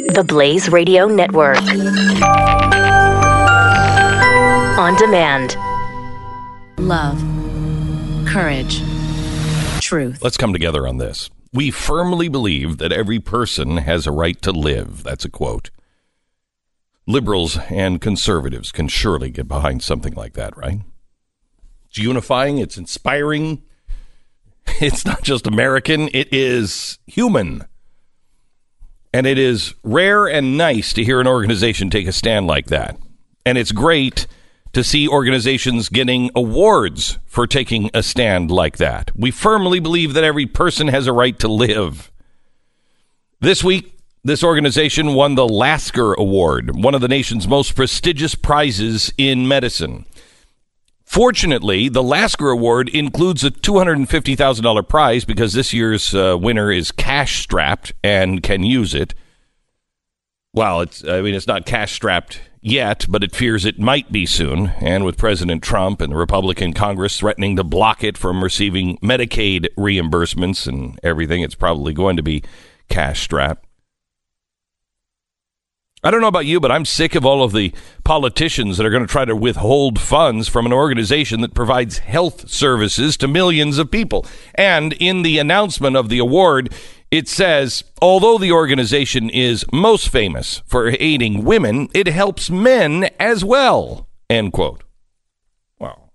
The Blaze Radio Network. On demand. Love. Courage. Truth. Let's come together on this. We firmly believe that every person has a right to live. That's a quote. Liberals and conservatives can surely get behind something like that, right? It's unifying. It's inspiring. It's not just American. It is human. And it is rare and nice to hear an organization take a stand like that. And it's great to see organizations getting awards for taking a stand like that. We firmly believe that every person has a right to live. This week, this organization won the Lasker Award, one of the nation's most prestigious prizes in medicine. Fortunately, the Lasker Award includes a $250,000 prize because this year's winner is cash-strapped and can use it. Well, it's not cash-strapped yet, but it fears it might be soon. And with President Trump and the Republican Congress threatening to block it from receiving Medicaid reimbursements and everything, it's probably going to be cash-strapped. I don't know about you, but I'm sick of all of the politicians that are going to try to withhold funds from an organization that provides health services to millions of people. And in the announcement of the award, it says, although the organization is most famous for aiding women, it helps men as well, end quote. Wow.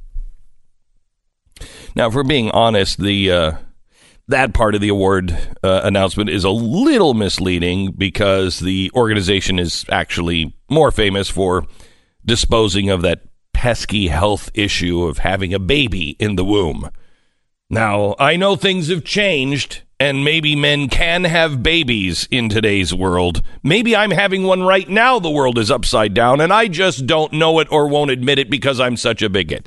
Now, if we're being honest, that part of the award announcement is a little misleading because the organization is actually more famous for disposing of that pesky health issue of having a baby in the womb. Now, I know things have changed, and maybe men can have babies in today's world. Maybe I'm having one right now. The world is upside down, and I just don't know it or won't admit it because I'm such a bigot.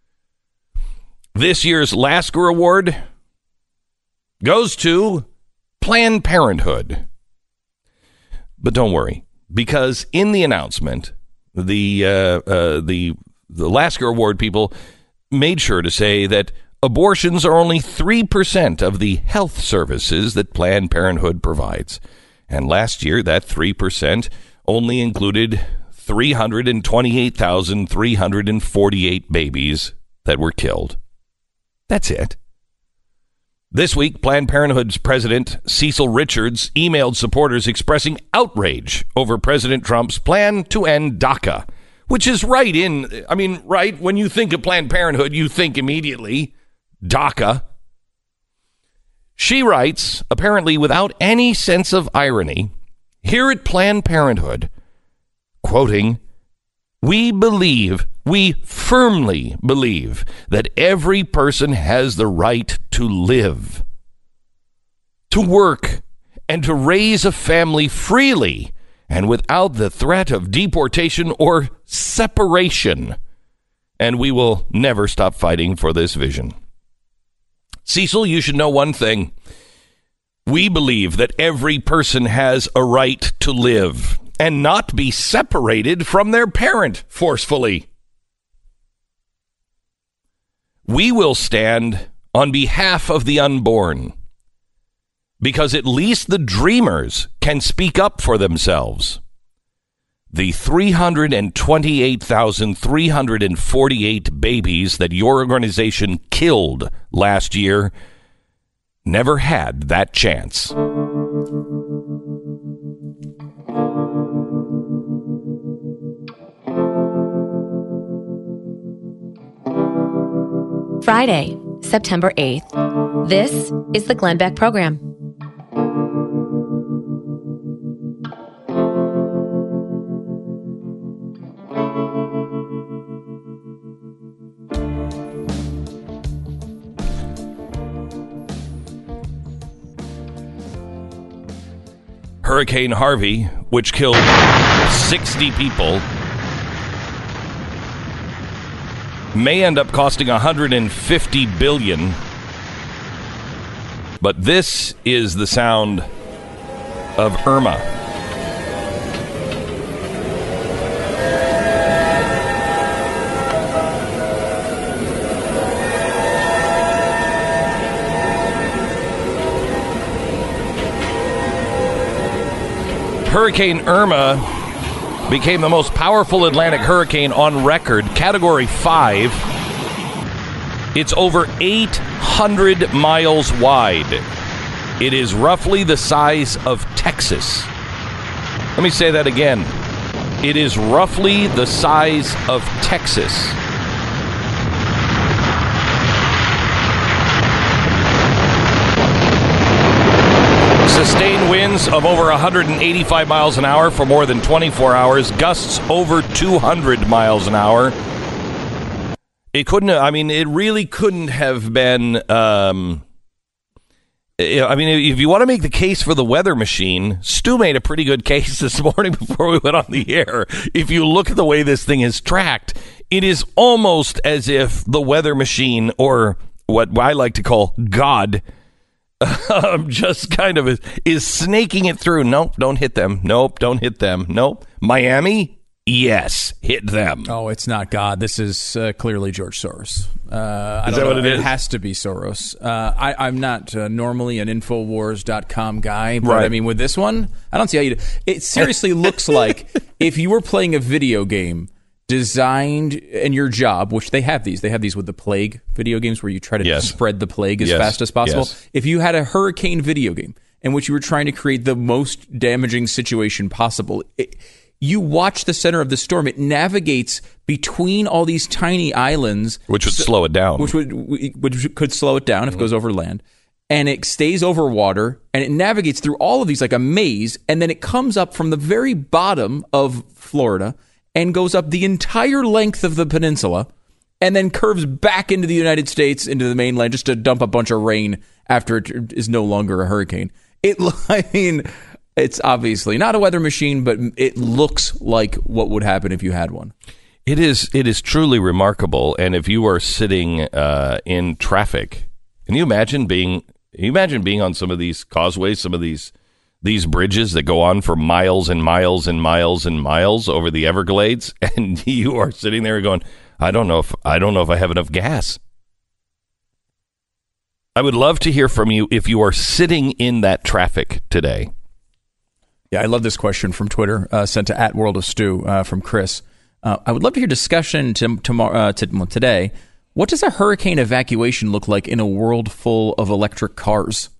This year's Lasker Award goes to Planned Parenthood. But don't worry, because in the announcement, the Lasker Award people made sure to say that abortions are only 3% of the health services that Planned Parenthood provides. And last year, that 3% only included 328,348 babies that were killed. That's it. This week, Planned Parenthood's president, Cecil Richards, emailed supporters expressing outrage over President Trump's plan to end DACA, which is right, when you think of Planned Parenthood, you think immediately DACA. She writes, apparently without any sense of irony, here at Planned Parenthood, quoting, we firmly believe that every person has the right to live, to work, and to raise a family freely and without the threat of deportation or separation. And we will never stop fighting for this vision. Cecil, you should know one thing. We believe that every person has a right to live and not be separated from their parent forcefully. We will stand on behalf of the unborn because at least the dreamers can speak up for themselves. The 328,348 babies that your organization killed last year never had that chance. Friday, September 8th. This is the Glenn Beck Program. Hurricane Harvey, which killed 60 people, may end up costing $150 billion. But this is the sound of Irma. Hurricane Irma became the most powerful Atlantic hurricane on record, Category 5. It's over 800 miles wide. It is roughly the size of Texas. Let me say that again. It is roughly the size of Texas. Sustained winds of over 185 miles an hour for more than 24 hours. Gusts over 200 miles an hour. It really couldn't have been... if you want to make the case for the weather machine, Stu made a pretty good case this morning before we went on the air. If you look at the way this thing is tracked, it is almost as if the weather machine, or what I like to call God, just kind of is snaking it through. Nope, don't hit them. Nope, don't hit them. Nope. Miami? Yes, hit them. Oh, it's not God. This is clearly George Soros. Is that what it is? It has to be Soros. I'm not normally an Infowars.com guy, but right. I mean, with this one, I don't see how you do. It seriously looks like if you were playing a video game designed in your job, which they have these with the plague video games where you try to spread the plague as fast as possible. Yes. If you had a hurricane video game in which you were trying to create the most damaging situation possible, you watch the center of the storm. It navigates between all these tiny islands, which would slow it down. Which could slow it down if it goes over land, and it stays over water, and it navigates through all of these like a maze, and then it comes up from the very bottom of Florida and goes up the entire length of the peninsula, and then curves back into the United States, into the mainland, just to dump a bunch of rain after it is no longer a hurricane. It's obviously not a weather machine, but it looks like what would happen if you had one. It is truly remarkable. And if you are sitting in traffic, can you imagine being on some of these causeways, some of these bridges that go on for miles and miles and miles and miles over the Everglades, and you are sitting there going, I don't know if I have enough gas. I would love to hear from you if you are sitting in that traffic today. Yeah, I love this question from Twitter, sent to @WorldOfStew from Chris. I would love to hear discussion today. What does a hurricane evacuation look like in a world full of electric cars?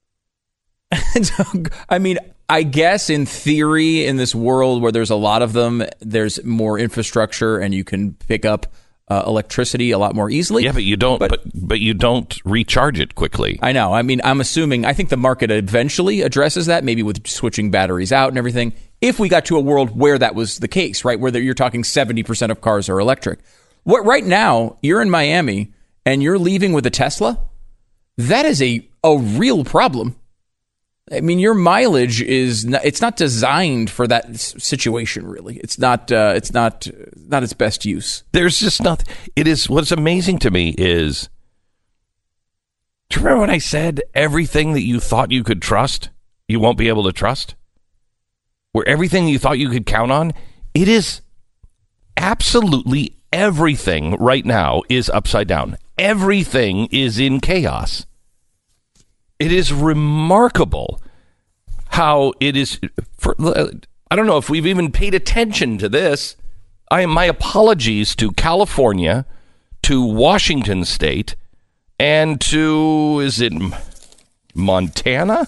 I mean, I guess in theory, in this world where there's a lot of them, there's more infrastructure and you can pick up electricity a lot more easily. Yeah, but you don't. But you don't recharge it quickly. I know. I mean, I think the market eventually addresses that, maybe with switching batteries out and everything. If we got to a world where that was the case, right, where you're talking 70% of cars are electric. Right now, you're in Miami and you're leaving with a Tesla. That is a real problem. I mean, your mileage it's not designed for that situation, really. It's not its best use. There's just nothing. It is, what's amazing to me is, do you remember when I said everything that you thought you could trust, you won't be able to trust? Where everything you thought you could count on, it is absolutely everything right now is upside down. Everything is in chaos. It is remarkable how it is. I don't know if we've even paid attention to this. My apologies to California, to Washington State, and to, is it Montana?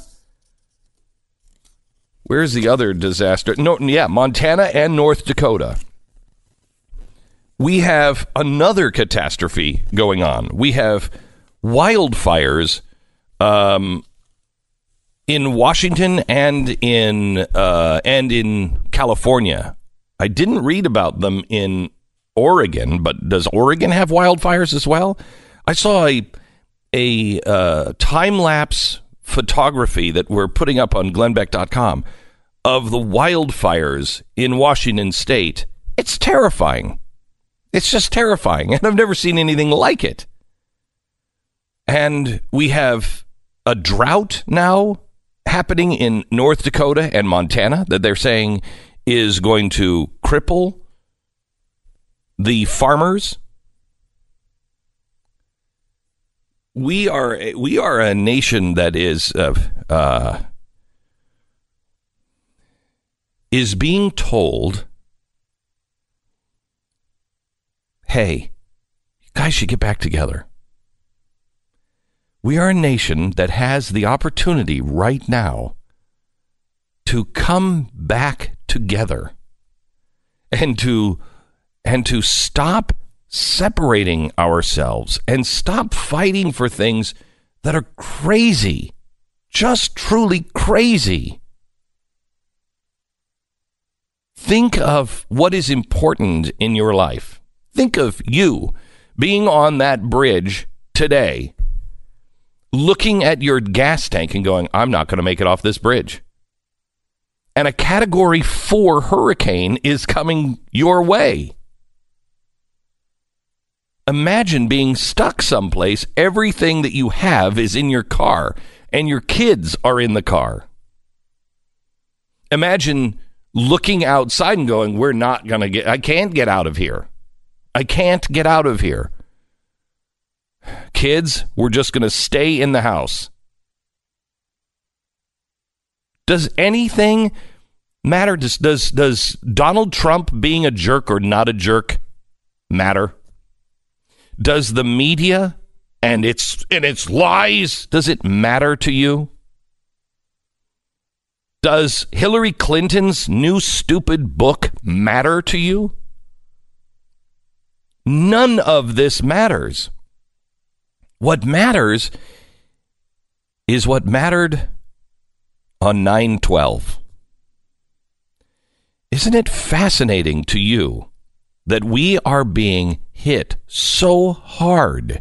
Where's the other disaster? Montana and North Dakota. We have another catastrophe going on. We have wildfires in Washington and in California. I didn't read about them in Oregon, but does Oregon have wildfires as well? I saw a time-lapse photography that we're putting up on glennbeck.com of the wildfires in Washington State. It's terrifying. It's just terrifying, and I've never seen anything like it. And we have a drought now happening in North Dakota and Montana that they're saying is going to cripple the farmers. We are a nation that is is being told, hey, you guys should get back together. We are a nation that has the opportunity right now to come back together and to stop separating ourselves and stop fighting for things that are crazy, just truly crazy. Think of what is important in your life. Think of you being on that bridge today, looking at your gas tank and going, I'm not going to make it off this bridge. And a Category 4 hurricane is coming your way. Imagine being stuck someplace. Everything that you have is in your car, and your kids are in the car. Imagine looking outside and going, I can't get out of here. I can't get out of here. Kids, we're just going to stay in the house. Does anything matter? Does Donald Trump being a jerk or not a jerk matter? Does the media and its lies, does it matter to you? Does Hillary Clinton's new stupid book matter to you? None of this matters. What matters is what mattered on 9/12. Isn't it fascinating to you that we are being hit so hard,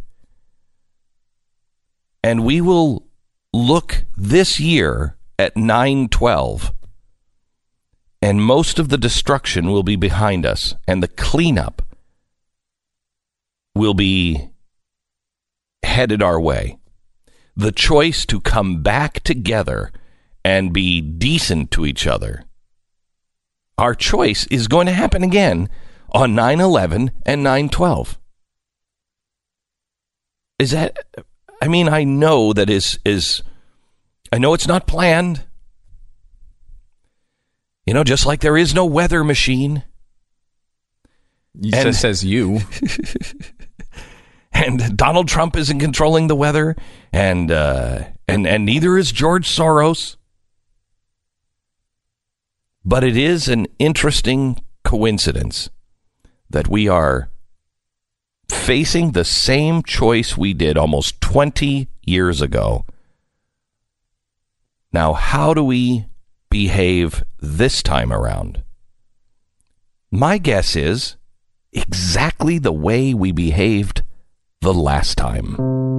and we will look this year at 9/12, and most of the destruction will be behind us, and the cleanup will be headed our way. The choice to come back together and be decent to each other, our choice is going to happen again on 9/11 and 9/12. Is that, I mean, I know that I know it's not planned. You know, just like there is no weather machine. Says you. And Donald Trump isn't controlling the weather, and neither is George Soros. But it is an interesting coincidence that we are facing the same choice we did almost 20 years ago. Now, how do we behave this time around? My guess is exactly the way we behaved the last time.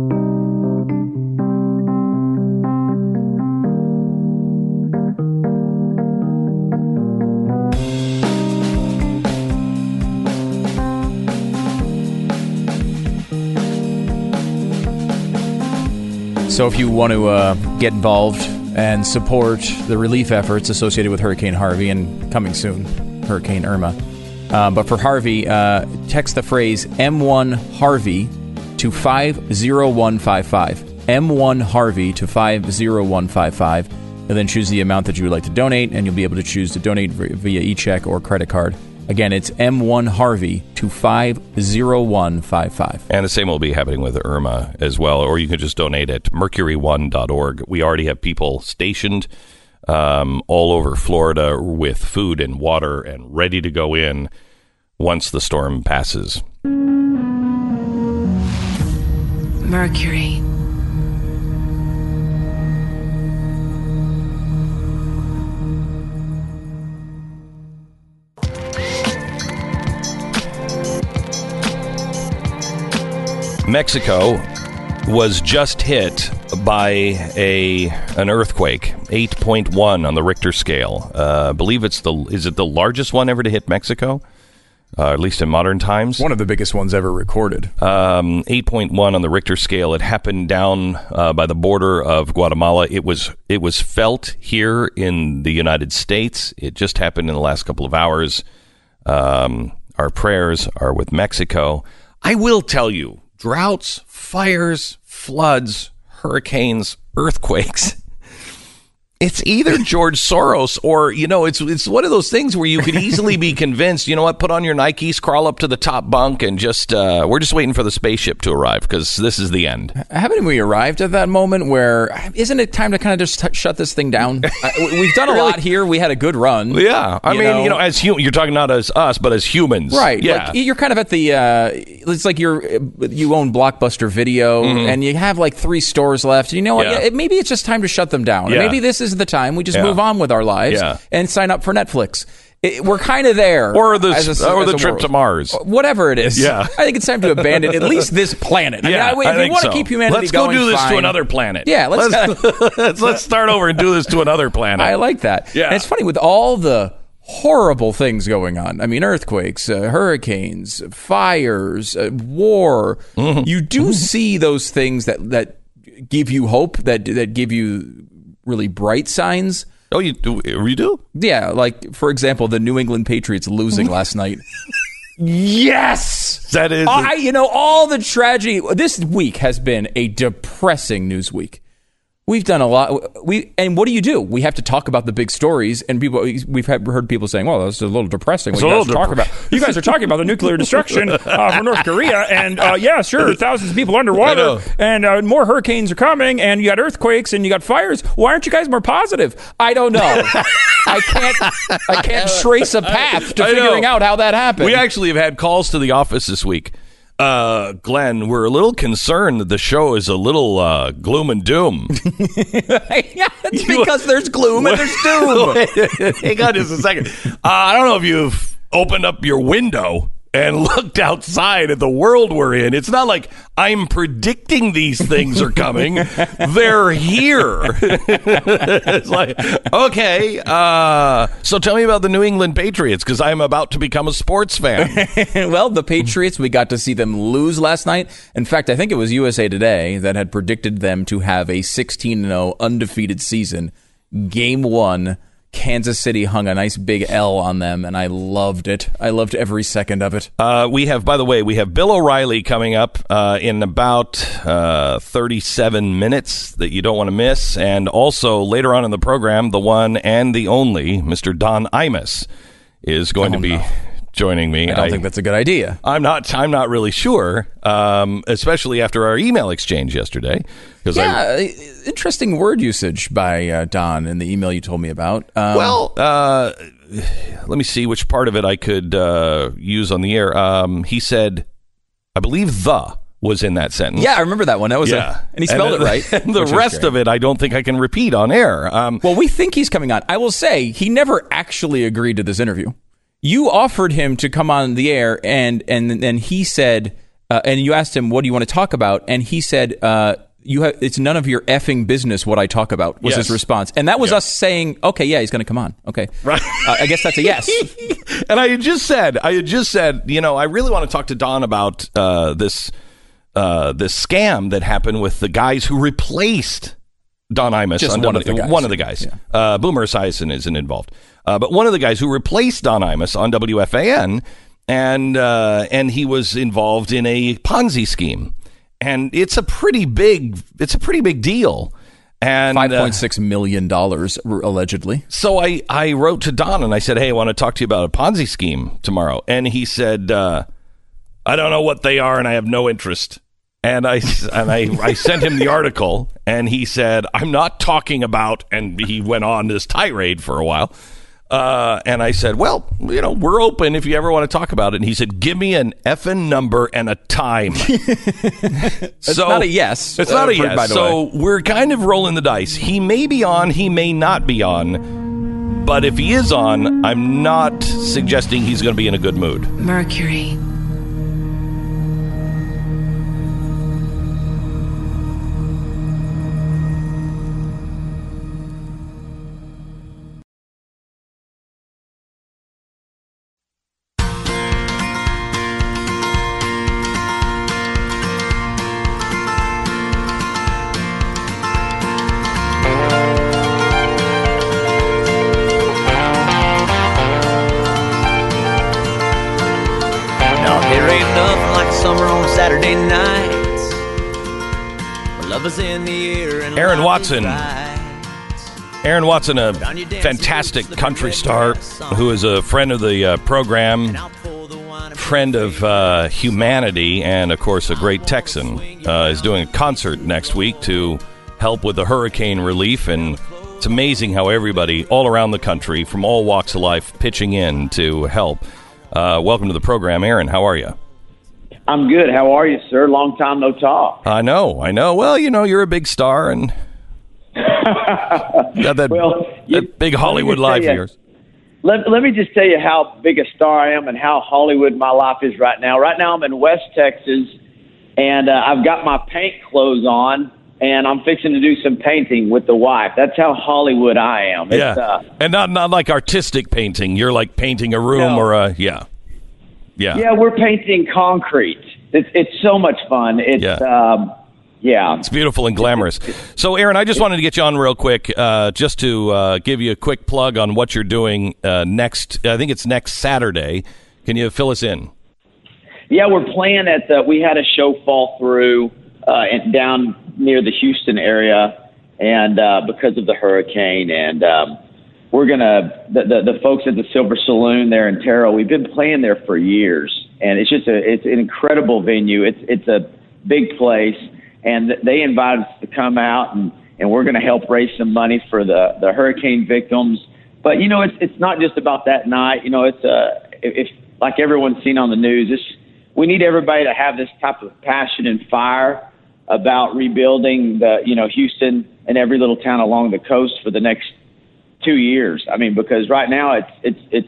So if you want to get involved and support the relief efforts associated with Hurricane Harvey and coming soon, Hurricane Irma. But for Harvey, text the phrase M1 Harvey to 50155. M1 Harvey to 50155. And then choose the amount that you would like to donate, and you'll be able to choose to donate via e-check or credit card. Again, it's M1 Harvey to 50155. And the same will be happening with Irma as well, or you can just donate at mercury1.org. We already have people stationed all over Florida with food and water and ready to go in once the storm passes. Mercury. Mexico was just hit by an earthquake, 8.1 on the Richter scale. I believe is it the largest one ever to hit Mexico? At least in modern times. One of the biggest ones ever recorded. 8.1 on the Richter scale. It happened down by the border of Guatemala. It was felt here in the United States. It just happened in the last couple of hours. Our prayers are with Mexico. I will tell you, droughts, fires, floods, hurricanes, earthquakes. It's either George Soros or, it's one of those things where you could easily be convinced, you know what, put on your Nikes, crawl up to the top bunk, and we're just waiting for the spaceship to arrive because this is the end. Haven't we arrived at that moment where, isn't it time to kind of just shut this thing down? We've done a lot here. We had a good run. Yeah. I mean, as you're talking not as us, but as humans. Right. Yeah. Like, you're kind of at the, it's like you own Blockbuster Video and you have like 3 stores left. And you know what? Maybe it's just time to shut them down. Yeah. Maybe this is the time we just move on with our lives and sign up for Netflix. We're kind of there. Or the trip to Mars. Whatever it is. Yeah. I think it's time to abandon at least this planet. I if we want to keep humanity let's go going, do this fine. to another planet. Yeah, let's start over and do this to another planet. I like that. Yeah. And it's funny with all the horrible things going on. I mean, earthquakes, hurricanes, fires, war. Mm-hmm. You do see those things that give you hope, that give you really bright signs. Oh, you do? Yeah, like, for example, the New England Patriots losing last night. Yes! That is... all the tragedy. This week has been a depressing news week. We've done a lot. And what do? We have to talk about the big stories, and we've heard people saying, "Well, that's a little depressing." You guys are talking about the nuclear destruction from North Korea, and sure, thousands of people underwater, and more hurricanes are coming, and you got earthquakes, and you got fires. Why aren't you guys more positive? I don't know. I can't trace a path to figuring out how that happened. We actually have had calls to the office this week. Glenn, we're a little concerned that the show is a little gloom and doom. It's because there's gloom and there's doom. Hang on just a second. I don't know if you've opened up your window and looked outside at the world we're in. It's not like I'm predicting these things are coming. They're here. It's like, okay, so tell me about the New England Patriots, because I'm about to become a sports fan. Well, the Patriots, we got to see them lose last night. In fact, I think it was USA Today that had predicted them to have a 16-0 undefeated season. Game 1. Kansas City hung a nice big L on them, and I loved it. I loved every second of it. We have Bill O'Reilly coming up in about 37 minutes that you don't want to miss. And also later on in the program, the one and the only Mr. Don Imus is going to be joining me. I don't think that's a good idea. I'm not really sure, especially after our email exchange yesterday. Interesting word usage by Don in the email you told me about. Let me see which part of it I could use on the air. He said, I believe "the" was in that sentence. Yeah, I remember that one. That was and he spelled it right. And the rest of it, I don't think I can repeat on air. Well, we think he's coming on. I will say he never actually agreed to this interview. You offered him to come on the air, and then he said, and you asked him, what do you want to talk about? And he said, it's none of your effing business what I talk about, was his response. And that was us saying, okay, yeah, he's going to come on. Okay. Right. I guess that's a yes. And I had just said, I really want to talk to Don about this scam that happened with the guys who replaced Don Imus. Just one of the guys. Yeah. Boomer Esiason isn't involved. But one of the guys who replaced Don Imus on WFAN, and he was involved in a Ponzi scheme. And it's a pretty big deal. And $5.6 million, allegedly. So I wrote to Don and I said, hey, I want to talk to you about a Ponzi scheme tomorrow. And he said, I don't know what they are and I have no interest. And I sent him the article, and he said, I'm not talking about, and he went on this tirade for a while. And I said, well, we're open if you ever want to talk about it. And he said, give me an effing number and a time. It's not a yes. It's not a yes. By the way. We're kind of rolling the dice. He may be on, he may not be on. But if he is on, I'm not suggesting he's going to be in a good mood. Mercury. Saturday nights, love is in the air and Aaron Watson Aaron Watson, a fantastic country star who is a friend of the program, friend of humanity, and, of course, a great Texan, is doing a concert next week to help with the hurricane relief. And it's amazing how everybody all around the country from all walks of life pitching in to help. Welcome to the program, Aaron. How are you? I'm good. How are you, sir? Long time no talk. I know. Well, you're a big star and got that big Hollywood life of yours. Let me just tell you how big a star I am and how Hollywood my life is right now. Right now I'm in West Texas, and I've got my paint clothes on, and I'm fixing to do some painting with the wife. That's how Hollywood I am. Yeah, and not like artistic painting. You're like painting a room or a Yeah, we're painting concrete. It's so much fun. It's beautiful and glamorous. So, Aaron, I just wanted to get you on real quick, just to give you a quick plug on what you're doing next. I think it's next Saturday. Can you fill us in? Yeah, we're playing we had a show fall through down near the Houston area, and because of the hurricane, and we're gonna the folks at the Silver Saloon there in Terrell. We've been playing there for years, and it's an incredible venue. It's a big place. And they invited us to come out, and we're going to help raise some money for the hurricane victims. But, it's not just about that night. It's like everyone's seen on the news, we need everybody to have this type of passion and fire about rebuilding Houston and every little town along the coast for the next 2 years. I mean, because right now it's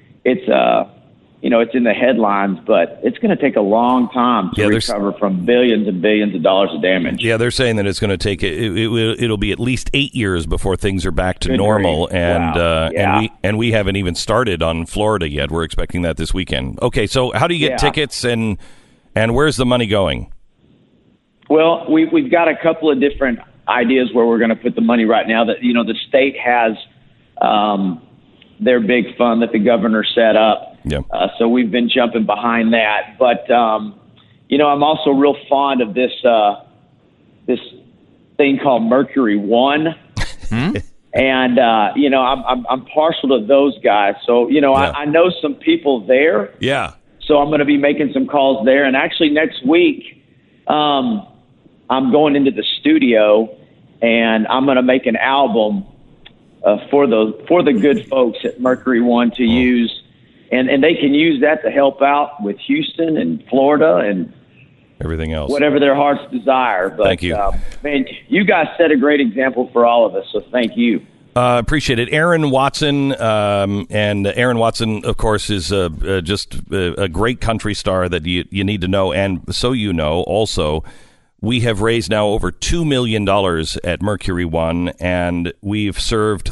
in the headlines, but it's going to take a long time to recover from billions and billions of dollars of damage. Yeah, they're saying that it's going to take it'll be at least 8 years before things are back to normal, and we haven't even started on Florida yet. We're expecting that this weekend. Okay, so how do you get tickets, and where's the money going? Well, we've got a couple of different ideas where we're going to put the money right now. That the state has their big fund that the governor set up. Yeah. So we've been jumping behind that. But, I'm also real fond of this thing called Mercury One. And, I'm partial to those guys. So, I know some people there. Yeah. So I'm going to be making some calls there. And actually next week, I'm going into the studio, and I'm going to make an album for the good folks at Mercury One to use. And they can use that to help out with Houston and Florida and everything else, whatever their hearts desire. But, thank you. Man, you guys set a great example for all of us, so thank you. Appreciate it. Aaron Watson, and Aaron Watson, of course, is just a great country star that you need to know. And so also, we have raised now over $2 million at Mercury One, and we've served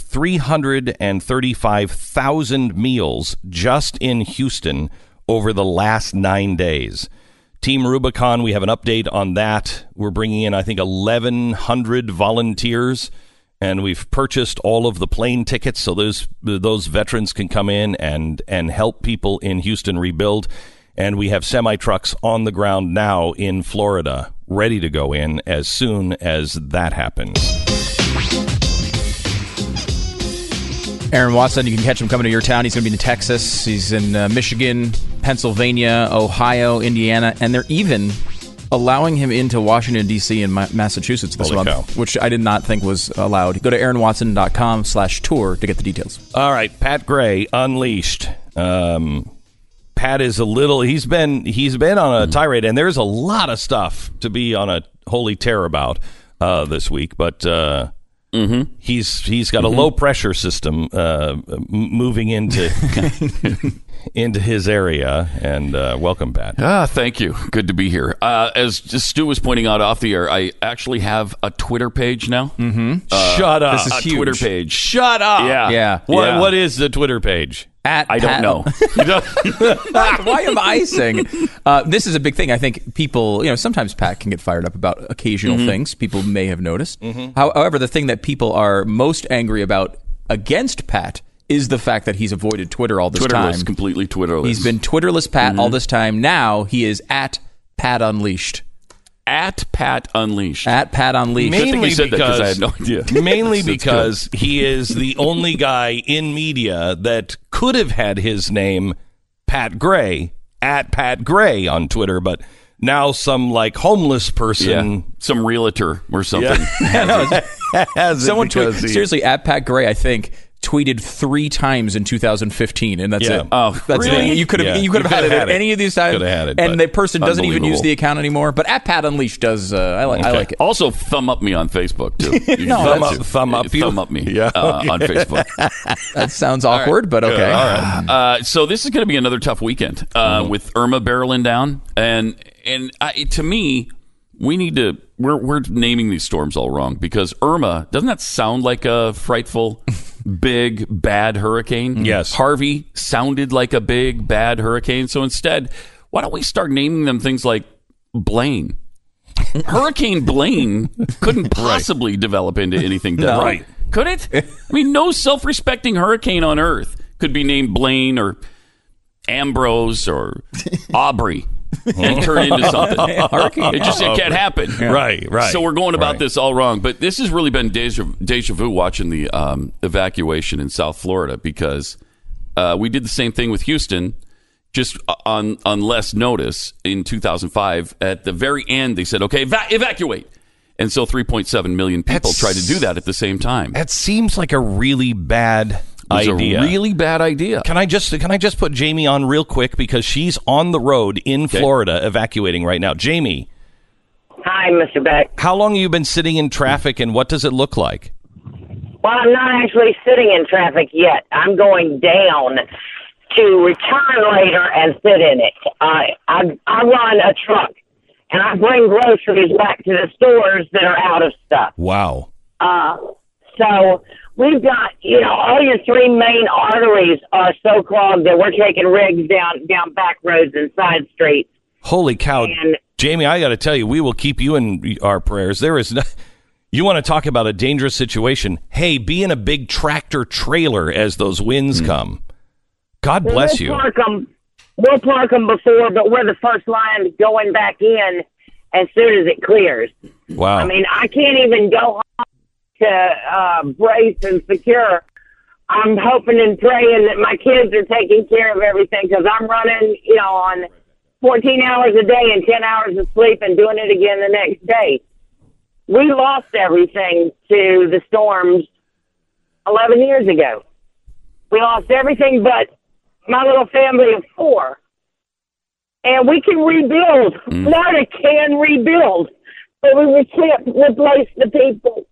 335,000 meals just in Houston over the last 9 days. Team Rubicon, we have an update on that. We're bringing in, I think, 1,100 volunteers, and we've purchased all of the plane tickets so those veterans can come in and help people in Houston rebuild. And we have semi-trucks on the ground now in Florida, ready to go in as soon as that happens. Aaron Watson, you can catch him coming to your town. He's going to be in Texas. He's in Michigan, Pennsylvania, Ohio, Indiana, and they're even allowing him into Washington, D.C. and Massachusetts this month, which I did not think was allowed. Go to aaronwatson.com/tour to get the details. All right, Pat Gray, Unleashed. Pat is he's been on a tirade, and there's a lot of stuff to be on a holy tear about this week, but he's got a low pressure system moving into his area, and welcome, Pat. Thank you. Good to be here. As Stu was pointing out off the air, I actually have a Twitter page now. Shut up. This is huge. Twitter page. Shut up. Yeah. What is the Twitter page? I don't know. Why am I saying? This is a big thing. I think people, sometimes Pat can get fired up about occasional things people may have noticed. However, the thing that people are most angry about against Pat is the fact that he's avoided Twitter all this time. Twitterless, completely Twitterless. He's been Twitterless Pat all this time. Now he is at Pat Unleashed. At Pat Unleashed. At Pat Unleashed. Mainly I said that because I had no idea. Mainly because he is the only guy in media that could have had his name Pat Gray, at Pat Gray on Twitter, but now some like homeless person, some realtor or something. Someone tweeted, seriously, at Pat Gray, I think, tweeted 3 times in 2015, and that's it. Oh, that's really? it. You could have had it at any of these times. Could have had it, and the person doesn't even use Unbelievable. the account anymore. But at Pat Unleashed does. I like it. Also, thumb up me on Facebook too. You No, can that's- too. thumb up you? Thumb up me Yeah, on Facebook. That sounds awkward, but okay. All right. So this is going to be another tough weekend with Irma barreling down, and to me, we need to. We're naming these storms all wrong because Irma, doesn't that sound like a frightful, big bad hurricane? Yes. Harvey sounded like a big bad hurricane. So instead, why don't we start naming them things like Blaine? Hurricane Blaine couldn't possibly develop into anything deadly. Right. Could it? I mean, no self-respecting hurricane on Earth could be named Blaine or Ambrose or Aubrey and turn into something. It can't happen. Right. So we're going about Right. this all wrong. But this has really been deja vu watching the evacuation in South Florida because we did the same thing with Houston just on less notice in 2005. At the very end, they said, okay, evacuate. And so 3.7 million people tried to do that at the same time. That seems like a really bad It was idea. a really bad idea. Can I just put Jamie on real quick because she's on the road in Florida evacuating right now. Jamie, Hi, Mr. Beck. how long have you been sitting in traffic and what does it look like? Well, I'm not actually sitting in traffic yet. I'm going down to return later and sit in it. I run a truck, and I bring groceries back to the stores that are out of stuff. Wow. So we've got, all your 3 main arteries are so clogged that we're taking rigs down back roads and side streets. Holy cow. And- Jamie, I got to tell you, we will keep you in our prayers. There is no, you want to talk about a dangerous situation. Hey, be in a big tractor trailer as those winds come. God bless you. We'll park them before, but we're the first line going back in as soon as it clears. Wow. I mean, I can't even go home to brace and secure. I'm hoping and praying that my kids are taking care of everything because I'm running, on 14 hours a day and 10 hours of sleep and doing it again the next day. We lost everything to the storms 11 years ago. We lost everything but my little family of 4. And we can rebuild. Florida can rebuild. But we can't replace the people.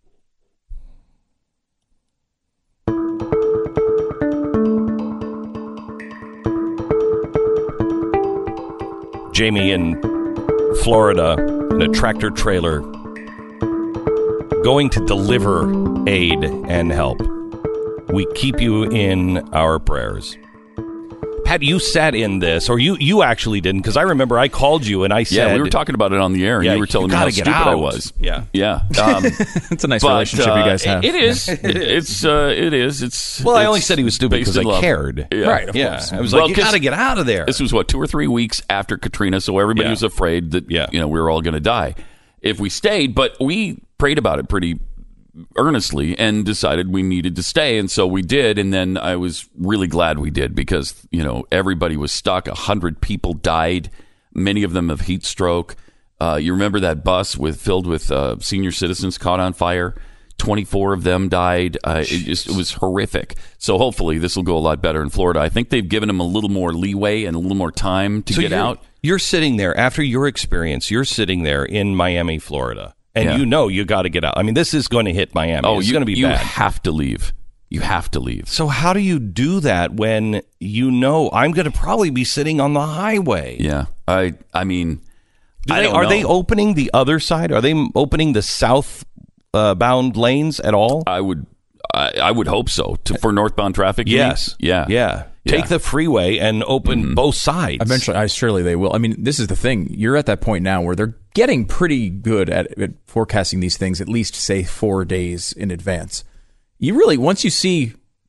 Jamie in Florida in a tractor trailer going to deliver aid and help. We keep you in our prayers. Pat, you sat in this, or you actually didn't, because I remember I called you and I said... Yeah, we were talking about it on the air, and you were telling me how stupid I was. Yeah. Yeah. It's a nice relationship you guys have. It is. It is. It's. Well, I it's only said he was stupid based because in I love. cared. Yeah. Right, of Yeah, course. I was Well, like, you 'cause got to get out of there. This was, 2 or 3 weeks after Katrina, so everybody Yeah. was afraid that Yeah. we were all going to die if we stayed. But we prayed about it pretty earnestly and decided we needed to stay, and so we did. And then I was really glad we did because everybody was stuck. 100 people died, many of them of heat stroke. You remember that bus filled with senior citizens caught on fire? 24 of them died. It was horrific. So hopefully this will go a lot better in Florida. I think they've given them a little more leeway and a little more time to get out. You're sitting there, after your experience, you're sitting there in Miami, Florida, and Yeah. you got to get out. I mean, this is going to hit Miami. It's going to be you bad. have to leave. You have to leave. So how do you do that when I'm going to probably be sitting on the highway? Yeah. I mean, Are they opening the other side? Are they opening the south-bound lanes at all? I would hope so for northbound traffic. you Yes. mean? Yeah. Take the freeway and open both sides. Eventually, surely they will. I mean, this is the thing. You're at that point now where they're getting pretty good at forecasting these things, at least, say, 4 days in advance. You really, once you see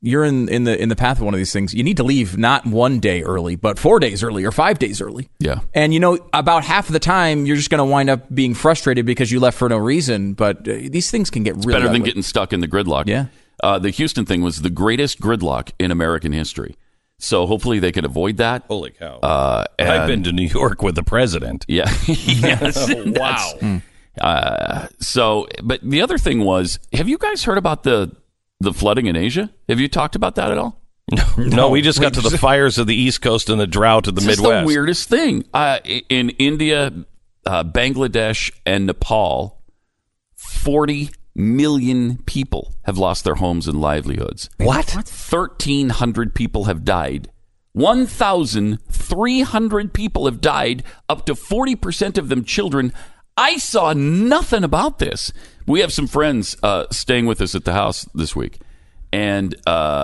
you're in the path of one of these things, you need to leave not 1 day early, but 4 days early or 5 days early. Yeah. And, about half of the time, you're just going to wind up being frustrated because you left for no reason. But these things can get really better than ugly. getting stuck in the gridlock. Yeah. The Houston thing was the greatest gridlock in American history. So hopefully they can avoid that. Holy cow. And I've been to New York with the president. Yeah. Yes. Wow. But the other thing was, have you guys heard about the flooding in Asia? Have you talked about that at all? No, we just got to the fires of the East Coast and the drought of the This Midwest. is the weirdest thing. In India, Bangladesh, and Nepal, 40 million people have lost their homes and livelihoods. What? 1,300 people have died. 1,300 people have died, up to 40% of them children. I saw nothing about this. We have some friends staying with us at the house this week, and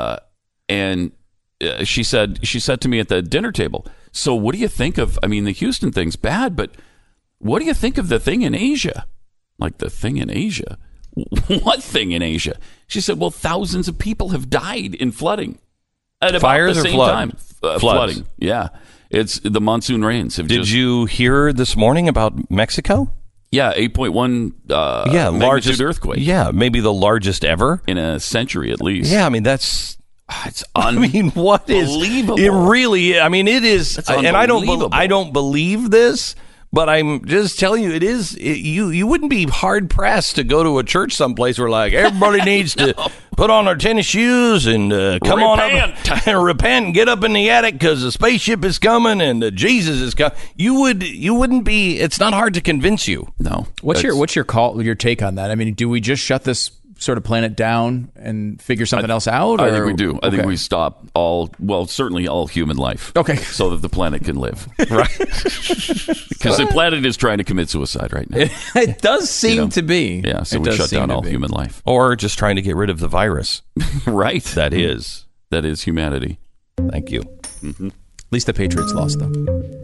she said to me at the dinner table, "So what do you think of? I mean, the Houston thing's bad, but what do you think of the thing in Asia?" Like, the thing in Asia? What thing in Asia? She said, "Well, thousands of people have died in flooding at about Fires the or same flood? time." Floods. Flooding. Yeah, it's the monsoon rains have Did just. you hear this morning about Mexico? Yeah, 8.1 magnitude largest earthquake. Yeah, maybe the largest ever In a century at least. Yeah, I mean it's what is Unbelievable. it really? I mean, it is, That's and unbelievable. I don't believe this, but I'm just telling you, it is. You wouldn't be hard pressed to go to a church someplace where like everybody needs to put on their tennis shoes and come on up and repent and get up in the attic because the spaceship is coming and Jesus is coming. You wouldn't be. It's not hard to convince you. No. What's your take on that? I mean, do we just shut this sort of planet down and figure something else out? I or- think we do. I think Okay. we stop certainly all human life. Okay. So that the planet can live. Right. Because the planet is trying to commit suicide right now. It does seem to be. Yeah, so It we does shut seem down to all be. human life. Or just trying to get rid of the virus. Right. That is. That is humanity. Thank you. At least the Patriots lost, though.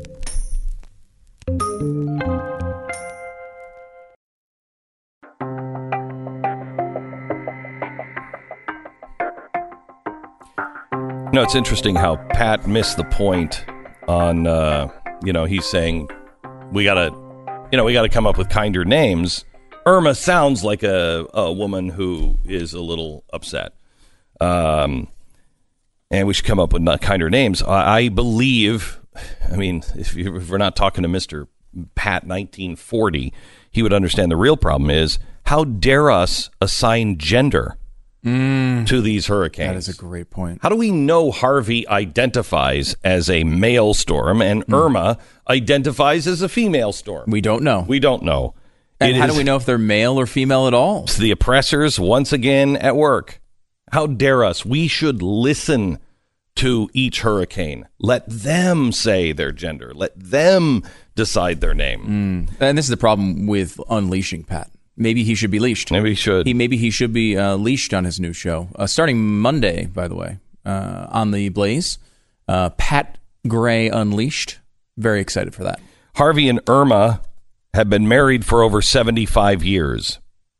No, it's interesting how Pat missed the point on, he's saying we gotta come up with kinder names. Irma sounds like a woman who is a little upset. And we should come up with kinder names. I believe, if we're not talking to Mr. Pat 1940, he would understand the real problem is, how dare us assign gender to these hurricanes? That is a great point. How do we know Harvey identifies as a male storm and Irma identifies as a female storm? We don't know. We don't know. And how do we know if they're male or female at all? It's the oppressors once again at work. How dare us? We should listen to each hurricane. Let them say their gender. Let them decide their name. And this is the problem with unleashing Pat. Maybe he should be leashed. Maybe he should. Maybe he should be leashed on his new show. Starting Monday, by the way, on the Blaze. Pat Gray Unleashed. Very excited for that. Harvey and Irma have been married for over 75 years.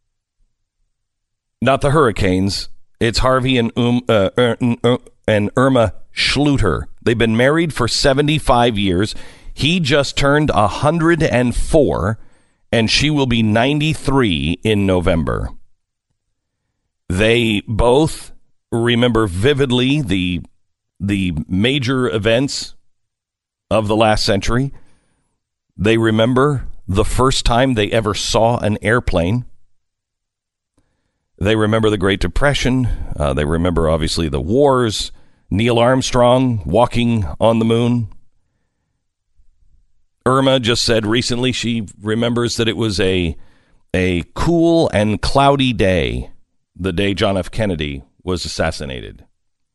Not the hurricanes. It's Harvey and Irma Schluter. They've been married for 75 years. He just turned 104, and she will be 93 in November. They both remember vividly the major events of the last century. They remember the first time they ever saw an airplane. They remember the Great Depression. They remember, obviously, the wars. Neil Armstrong walking on the moon. Irma just said recently she remembers that it was a cool and cloudy day, the day John F. Kennedy was assassinated.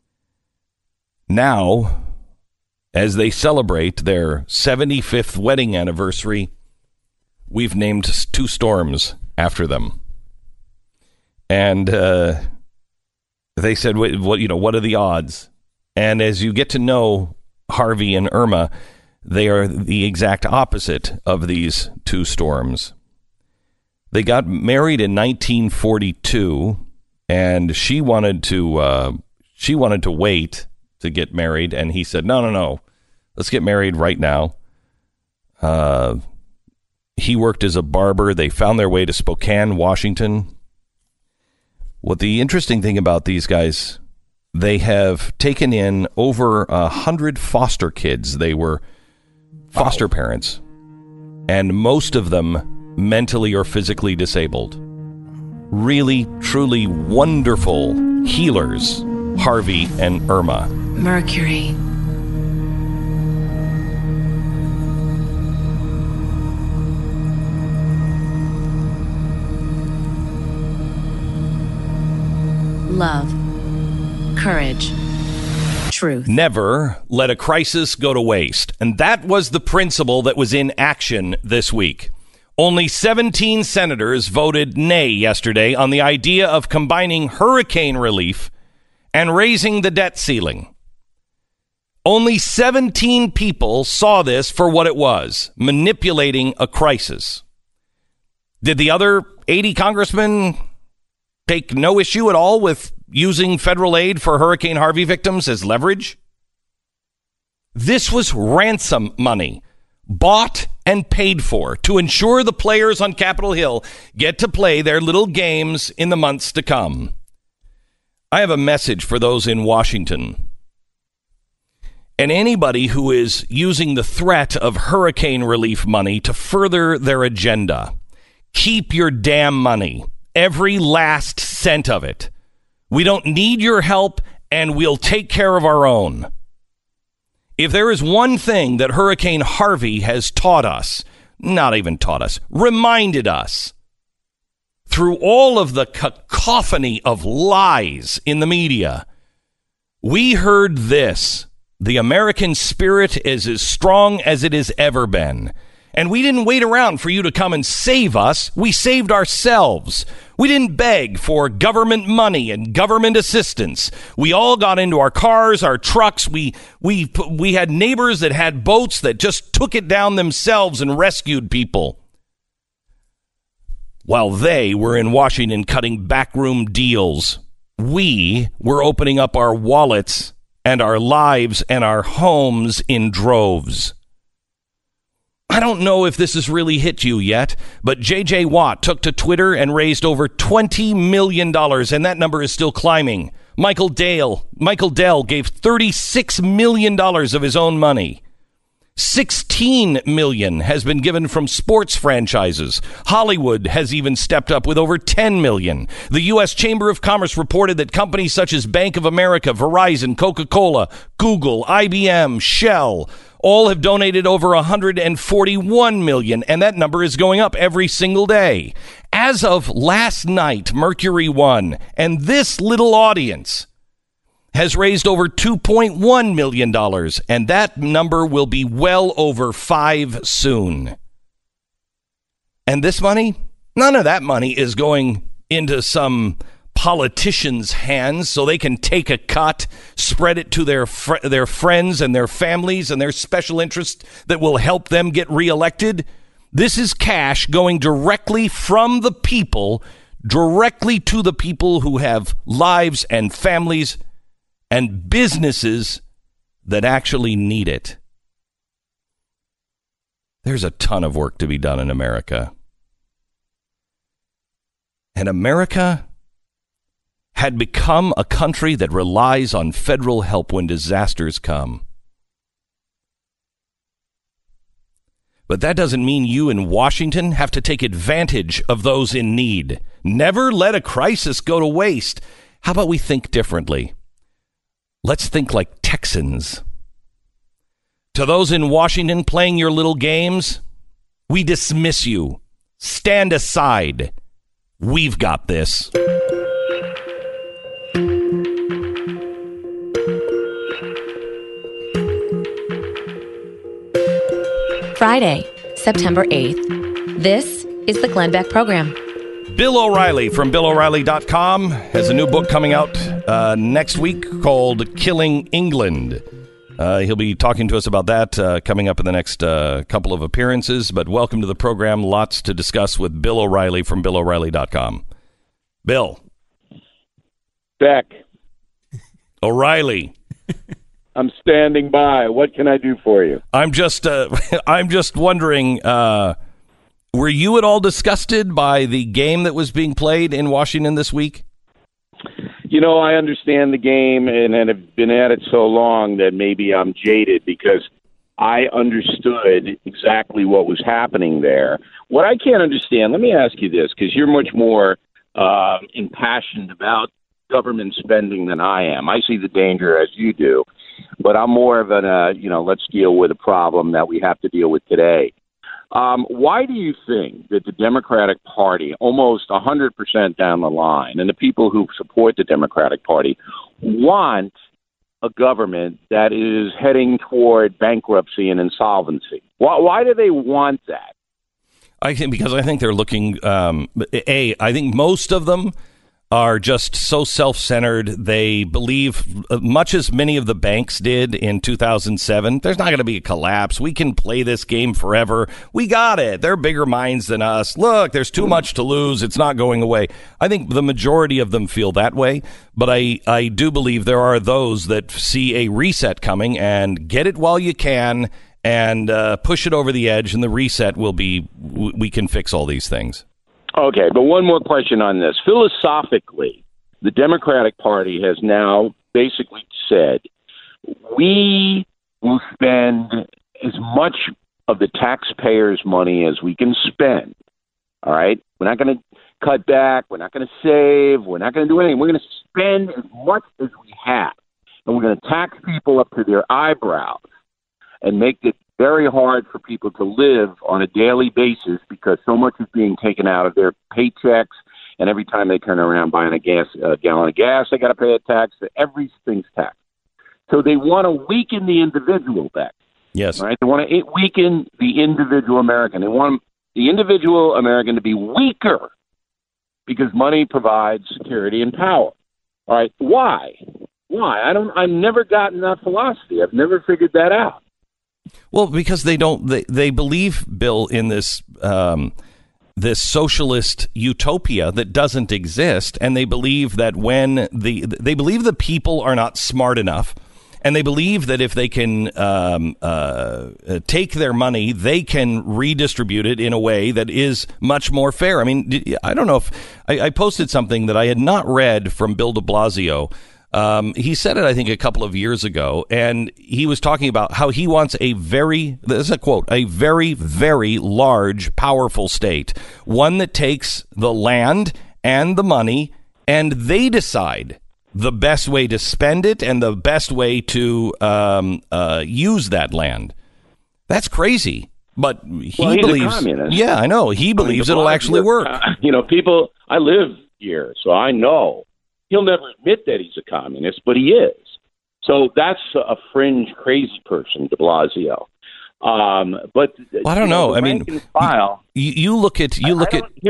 Now, as they celebrate their 75th wedding anniversary, we've named 2 storms after them. And they said, what are the odds? And as you get to know Harvey and Irma, they are the exact opposite of these 2 storms. They got married in 1942, and she wanted to She wanted to wait to get married, and he said, no, let's get married right now. He worked as a barber. They found their way to Spokane, Washington. What the interesting thing about these guys, they have taken in over 100 foster kids. They were foster parents, and most of them mentally or physically disabled. Really, truly wonderful healers, Harvey and Irma. Mercury. Love, courage, truth. Never let a crisis go to waste. And that was the principle that was in action this week. Only 17 senators voted nay yesterday on the idea of combining hurricane relief and raising the debt ceiling. Only 17 people saw this for what it was, manipulating a crisis. Did the other 80 congressmen take no issue at all with using federal aid for Hurricane Harvey victims as leverage? This was ransom money, bought and paid for to ensure the players on Capitol Hill get to play their little games in the months to come. I have a message for those in Washington and anybody who is using the threat of hurricane relief money to further their agenda. Keep your damn money. Every last cent of it. We don't need your help, and we'll take care of our own. If there is one thing that Hurricane Harvey has taught us, not even taught us, reminded us, through all of the cacophony of lies in the media, we heard this: the American spirit is as strong as it has ever been. And we didn't wait around for you to come and save us. We saved ourselves. We didn't beg for government money and government assistance. We all got into our cars, our trucks. We had neighbors that had boats that just took it down themselves and rescued people. While they were in Washington cutting backroom deals, we were opening up our wallets and our lives and our homes in droves. I don't know if this has really hit you yet, but J.J. Watt took to Twitter and raised over $20 million, and that number is still climbing. Michael Dell gave $36 million of his own money. $16 million has been given from sports franchises. Hollywood has even stepped up with over $10 million. The U.S. Chamber of Commerce reported that companies such as Bank of America, Verizon, Coca-Cola, Google, IBM, Shell, all have donated over $141 million, and that number is going up every single day. As of last night, Mercury One and this little audience has raised over $2.1 million, and that number will be well over 5 soon. And this money, none of that money is going into some politicians' hands so they can take a cut, spread it to their friends and their families and their special interests that will help them get reelected. This is cash going directly from the people, directly to the people who have lives and families and businesses that actually need it. There's a ton of work to be done in America. And America had become a country that relies on federal help when disasters come. But that doesn't mean you in Washington have to take advantage of those in need. Never let a crisis go to waste. How about we think differently? Let's think like Texans. To those in Washington playing your little games, we dismiss you. Stand aside. We've got this. Friday, September 8th. This is the Glenn Beck Program. Bill O'Reilly from BillO'Reilly.com has a new book coming out next week called Killing England. He'll be talking to us about that coming up in the next couple of appearances. But welcome to the program. Lots to discuss with Bill O'Reilly from BillO'Reilly.com. Bill. Beck. O'Reilly. I'm standing by. What can I do for you? I'm just wondering, were you at all disgusted by the game that was being played in Washington this week? You know, I understand the game and have been at it so long that maybe I'm jaded because I understood exactly what was happening there. What I can't understand, let me ask you this, because you're much more impassioned about government spending than I am. I see the danger as you do, but I'm more of let's deal with a problem that we have to deal with today. Why do you think that the Democratic Party, almost 100% down the line, and the people who support the Democratic Party want a government that is heading toward bankruptcy and insolvency? Why do they want that? I think they're looking. I think most of them are just so self-centered. They believe, much as many of the banks did in 2007, there's not going to be a collapse. We can play this game forever. We got it. They're bigger minds than us. Look, there's too much to lose. It's not going away. I think the majority of them feel that way, but I do believe there are those that see a reset coming and get it while you can and push it over the edge, and the reset will be, we can fix all these things. Okay, but one more question on this. Philosophically, the Democratic Party has now basically said, we will spend as much of the taxpayers' money as we can spend. All right? We're not going to cut back. We're not going to save. We're not going to do anything. We're going to spend as much as we have. And we're going to tax people up to their eyebrows and make it very hard for people to live on a daily basis because so much is being taken out of their paychecks, and every time they turn around buying a gallon of gas, they got to pay a tax. Everything's taxed. So they want to weaken the individual back. Yes. Right? They want to weaken the individual American. They want the individual American to be weaker because money provides security and power. All right. Why? I've never gotten that philosophy. I've never figured that out. Well, because they believe, Bill, in this this socialist utopia that doesn't exist, and they believe that they believe the people are not smart enough, and they believe that if they can take their money, they can redistribute it in a way that is much more fair. I mean, I don't know if I posted something that I had not read from Bill de Blasio. He said it, I think, a couple of years ago, and he was talking about how he wants this is a quote, a very, very large, powerful state, one that takes the land and the money, and they decide the best way to spend it and the best way to use that land. That's crazy. But he believes, a communist. Yeah, I know. He believes it'll actually work. People, I live here, so I know. He'll never admit that he's a communist, but he is. So that's a fringe, crazy person, de Blasio. But I don't know. I mean, you look at. Here's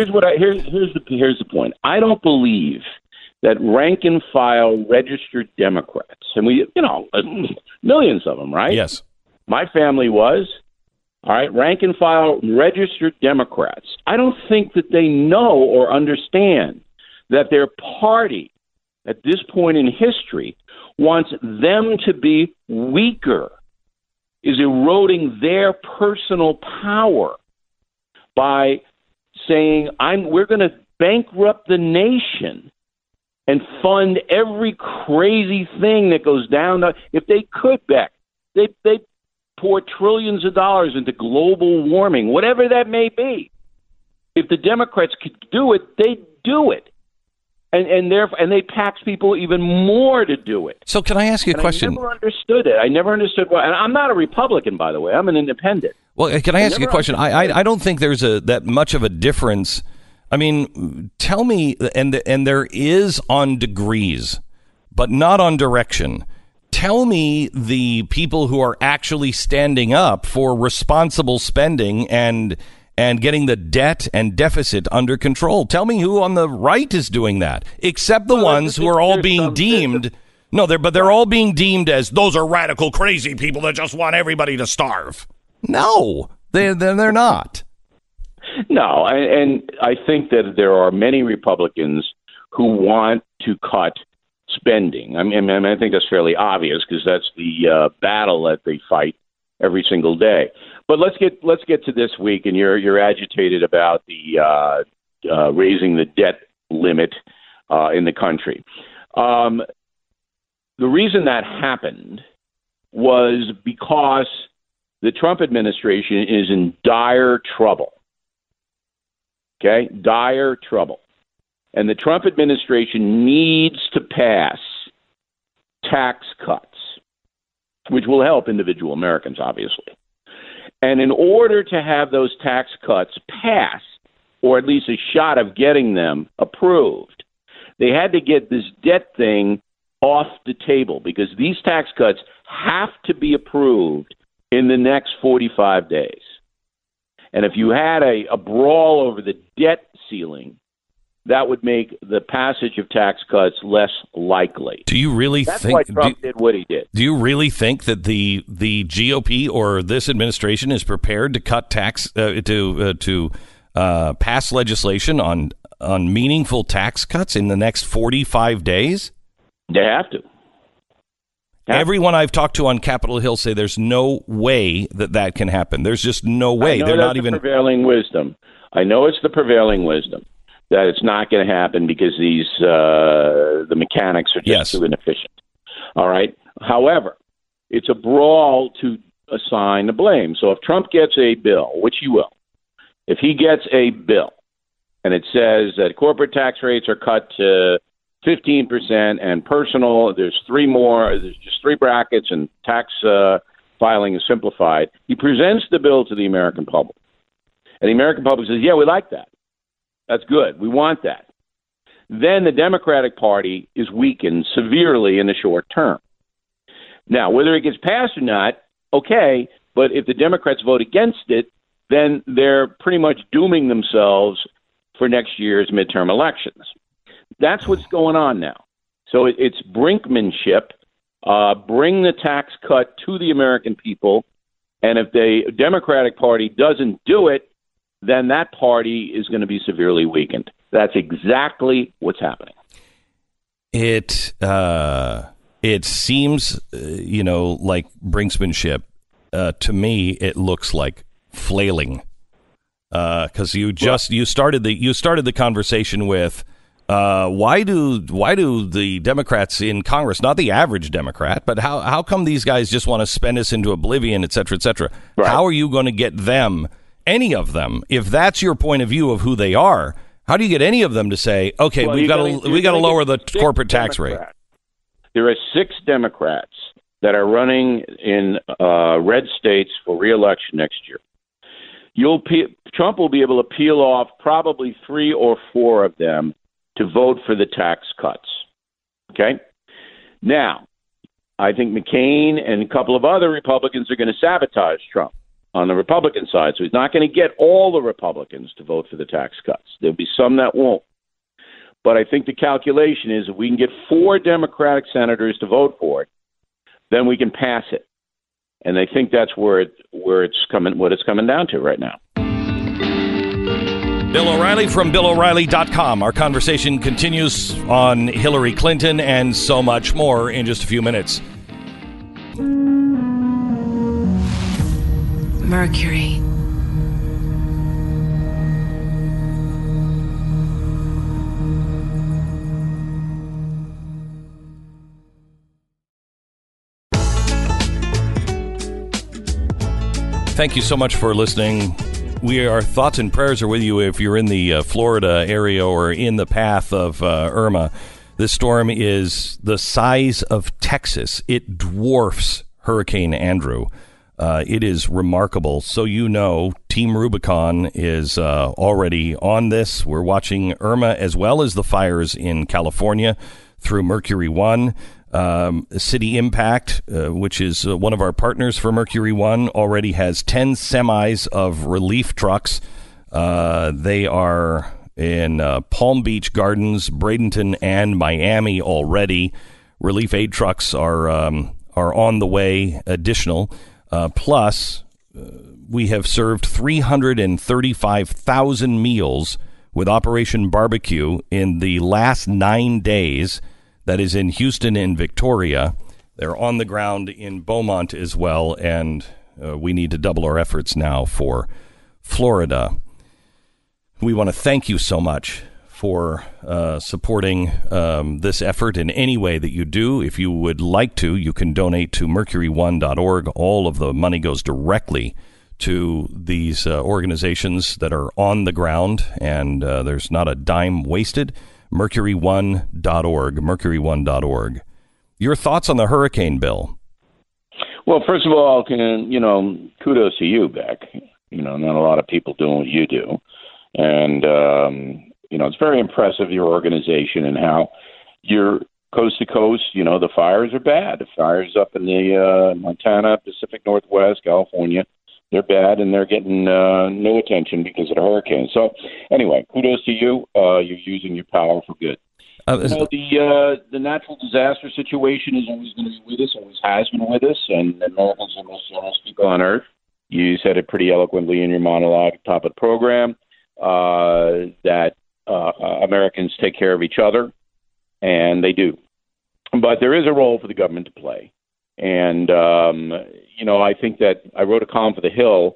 the point. I don't believe that rank and file registered Democrats, and millions of them, right? Yes. My family was. All right, rank and file registered Democrats. I don't think that they know or understand that their party at this point in history wants them to be weaker, is eroding their personal power by saying, we're going to bankrupt the nation and fund every crazy thing that goes down. If they could, Beck, they pour trillions of dollars into global warming, whatever that may be. If the Democrats could do it, they'd do it. And they tax people even more to do it. So can I ask you a question? I never understood it. I never understood why. And I'm not a Republican, by the way. I'm an independent. Well, can I ask you a question? I don't think there's that much of a difference. I mean, tell me, and there is on degrees, but not on direction. Tell me the people who are actually standing up for responsible spending and getting the debt and deficit under control. Tell me who on the right is doing that, except the ones who are all being deemed. No, they're all being deemed as those are radical, crazy people that just want everybody to starve. No, they're not. No, and I think that there are many Republicans who want to cut spending. I mean, I think that's fairly obvious because that's the battle that they fight every single day. But let's get to this week, and you're agitated about the raising the debt limit in the country. The reason that happened was because the Trump administration is in dire trouble. Okay, dire trouble. And the Trump administration needs to pass tax cuts, which will help individual Americans, obviously. And in order to have those tax cuts passed, or at least a shot of getting them approved, they had to get this debt thing off the table because these tax cuts have to be approved in the next 45 days. And if you had a brawl over the debt ceiling, that would make the passage of tax cuts less likely. Do you really That's think why Trump did what he did? Do you really think that the GOP or this administration is prepared to cut tax to pass legislation on meaningful tax cuts in the next 45 days? They have to. Everyone I've talked to on Capitol Hill say there's no way that can happen. There's just no way. They're not even prevailing wisdom. I know it's the prevailing wisdom that it's not going to happen because the mechanics are just too inefficient. All right. However, it's a brawl to assign the blame. So if Trump gets a bill, which he will, if he gets a bill and it says that corporate tax rates are cut to 15% and personal, there's just three brackets and tax filing is simplified, he presents the bill to the American public. And the American public says, yeah, we like that. That's good. We want that. Then the Democratic Party is weakened severely in the short term. Now, whether it gets passed or not, okay, but if the Democrats vote against it, then they're pretty much dooming themselves for next year's midterm elections. That's what's going on now. So it's brinkmanship. Bring the tax cut to the American people, and if the Democratic Party doesn't do it, then that party is going to be severely weakened. That's exactly what's happening. It seems, like brinksmanship. To me, it looks like flailing. Because you started the conversation with why do the Democrats in Congress, not the average Democrat, but how come these guys just want to spend us into oblivion, et cetera, et cetera? Right. How are you going to get them? Any of them, if that's your point of view of who they are, how do you get any of them to say, okay, we got to lower the corporate tax rate? There are 6 Democrats that are running in red states for re-election next year. Trump will be able to peel off probably 3 or 4 of them to vote for the tax cuts. Okay? Now, I think McCain and a couple of other Republicans are going to sabotage Trump on the Republican side. So he's not going to get all the Republicans to vote for the tax cuts. There'll be some that won't. But I think the calculation is if we can get 4 Democratic senators to vote for it, then we can pass it. And I think that's what it's coming down to right now. Bill O'Reilly from BillO'Reilly.com. Our conversation continues on Hillary Clinton and so much more in just a few minutes. Mercury. Thank you so much for listening. Our thoughts and prayers are with you if you're in the Florida area or in the path of Irma. This storm is the size of Texas. It dwarfs Hurricane Andrew. It is remarkable. So Team Rubicon is already on this. We're watching Irma as well as the fires in California through Mercury One. City Impact, which is one of our partners for Mercury One, already has 10 semis of relief trucks. They are in Palm Beach Gardens, Bradenton, and Miami already. Relief aid trucks are on the way, additional. Plus, we have served 335,000 meals with Operation Barbecue in the last 9 days. that is in Houston and Victoria. They're on the ground in Beaumont as well, and we need to double our efforts now for Florida. We want to thank you so much for supporting this effort in any way that you do. If you would like to, you can donate to mercury1.org. All of the money goes directly to these organizations that are on the ground, and there's not a dime wasted. Mercury1.org, mercury1.org. Your thoughts on the hurricane, Bill? Well, first of all, kudos to you, Beck. Not a lot of people doing what you do. And, it's very impressive, your organization, and how you're coast to coast. The fires are bad. The fires up in the Montana, Pacific Northwest, California, they're bad, and they're getting no attention because of the hurricane. So, anyway, kudos to you. You're using your power for good. The natural disaster situation is always going to be with us, always has been with us, and Americans are the most generous people on earth. You said it pretty eloquently in your monologue at the top of the program, that Americans take care of each other, and they do. But there is a role for the government to play. And, I think that I wrote a column for The Hill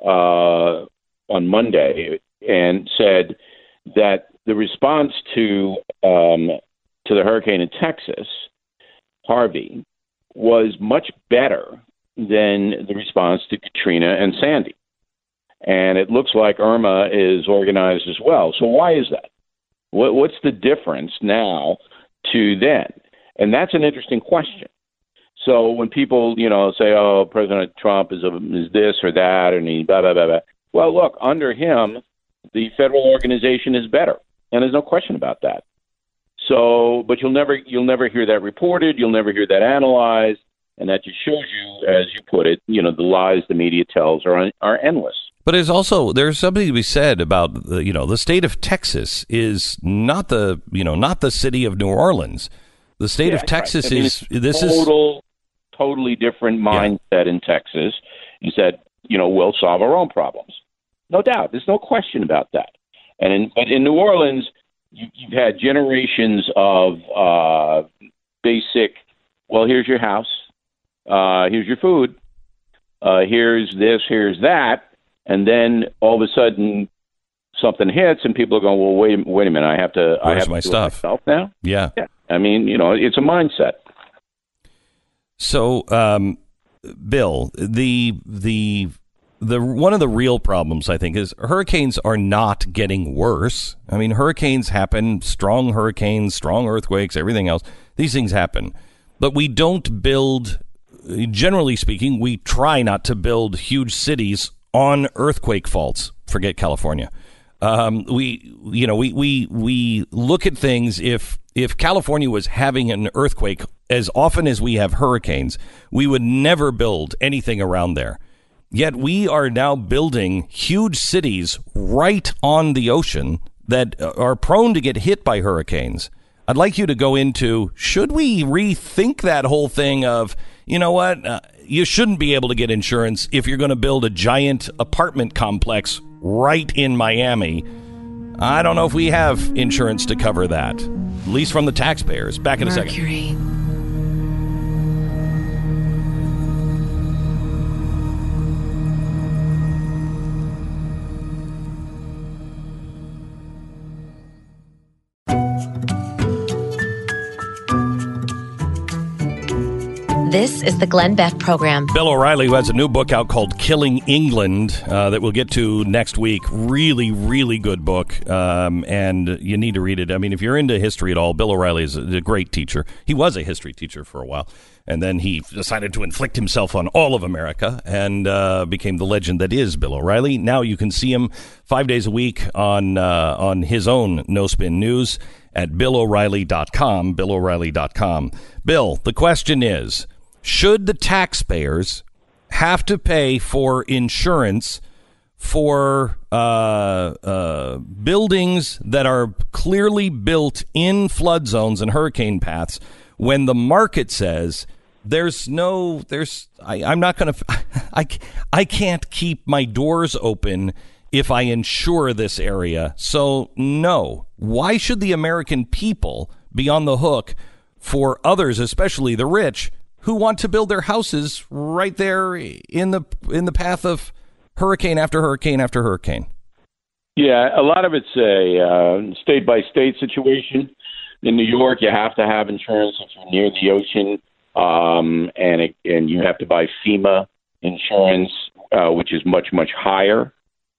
on Monday and said that the response to the hurricane in Texas, Harvey, was much better than the response to Katrina and Sandy. And it looks like Irma is organized as well. So why is that? What's the difference now to then? And that's an interesting question. So when people, say, oh, President Trump is this or that, and he blah, blah, blah, blah. Well, look, under him, the federal organization is better. And there's no question about that. So, but you'll never hear that reported. You'll never hear that analyzed. And that just shows you, as you put it, the lies the media tells are endless. But there's something to be said about the state of Texas is not the city of New Orleans. The state of Texas is totally different mindset in Texas. Is that we'll solve our own problems, no doubt. There's no question about that. But in New Orleans, you've had generations of basic. Well, here's your house. Here's your food. Here's this. Here's that. And then all of a sudden, something hits, and people are going, "Well, wait a minute! I have to. Where's I have my to stuff do it myself now." Yeah. I mean, it's a mindset. So, Bill, the one of the real problems, I think, is hurricanes are not getting worse. I mean, hurricanes happen, strong hurricanes, strong earthquakes, everything else. These things happen, but we don't build. Generally speaking, we try not to build huge cities on earthquake faults. Forget California. We look at things. If California was having an earthquake as often as we have hurricanes, we would never build anything around there. Yet we are now building huge cities right on the ocean that are prone to get hit by hurricanes. I'd like you to go into, should we rethink that whole thing of, you shouldn't be able to get insurance if you're going to build a giant apartment complex right in Miami. I don't know if we have insurance to cover that, at least from the taxpayers. Back in a second. Mercury. This is the Glenn Beck Program. Bill O'Reilly, who has a new book out called Killing England that we'll get to next week. Really, really good book, and you need to read it. I mean, if you're into history at all, Bill O'Reilly is a great teacher. He was a history teacher for a while, and then he decided to inflict himself on all of America and became the legend that is Bill O'Reilly. Now you can see him 5 days a week on his own No Spin News at BillO'Reilly.com, BillO'Reilly.com. Bill, the question is, should the taxpayers have to pay for insurance for buildings that are clearly built in flood zones and hurricane paths when the market says I'm not going to, I can't keep my doors open if I insure this area. So no, why should the American people be on the hook for others, especially the rich, who want to build their houses right there in the path of hurricane after hurricane after hurricane. Yeah, a lot of it's a state-by-state situation. In New York, you have to have insurance if you're near the ocean, and you have to buy FEMA insurance, which is much, much higher.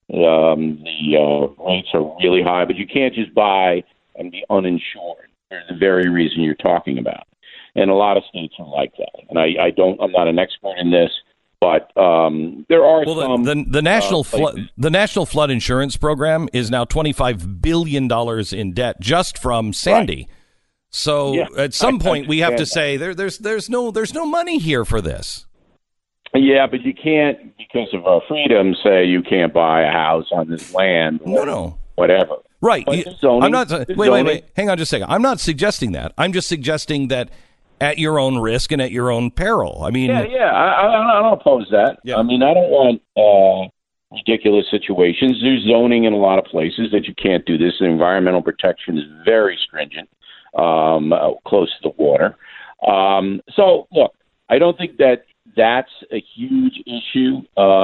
The rates are really high, but you can't just buy and be uninsured for the very reason you're talking about. And a lot of states are like that. And I'm not an expert in this, but there are some. The National Flood Insurance Program is now $25 billion in debt just from Sandy. Right. So at some point we have to say there's no money here for this. Yeah, but you can't, because of our freedom, say you can't buy a house on this land. No. Whatever. Right. Zoning, I'm not. Wait. Hang on just a second. I'm not suggesting that. I'm just suggesting that at your own risk and at your own peril. I mean. Yeah. I don't oppose that. Yeah. I mean, I don't want ridiculous situations. There's zoning in a lot of places that you can't do this. The environmental protection is very stringent, close to the water. So, look, I don't think that's a huge issue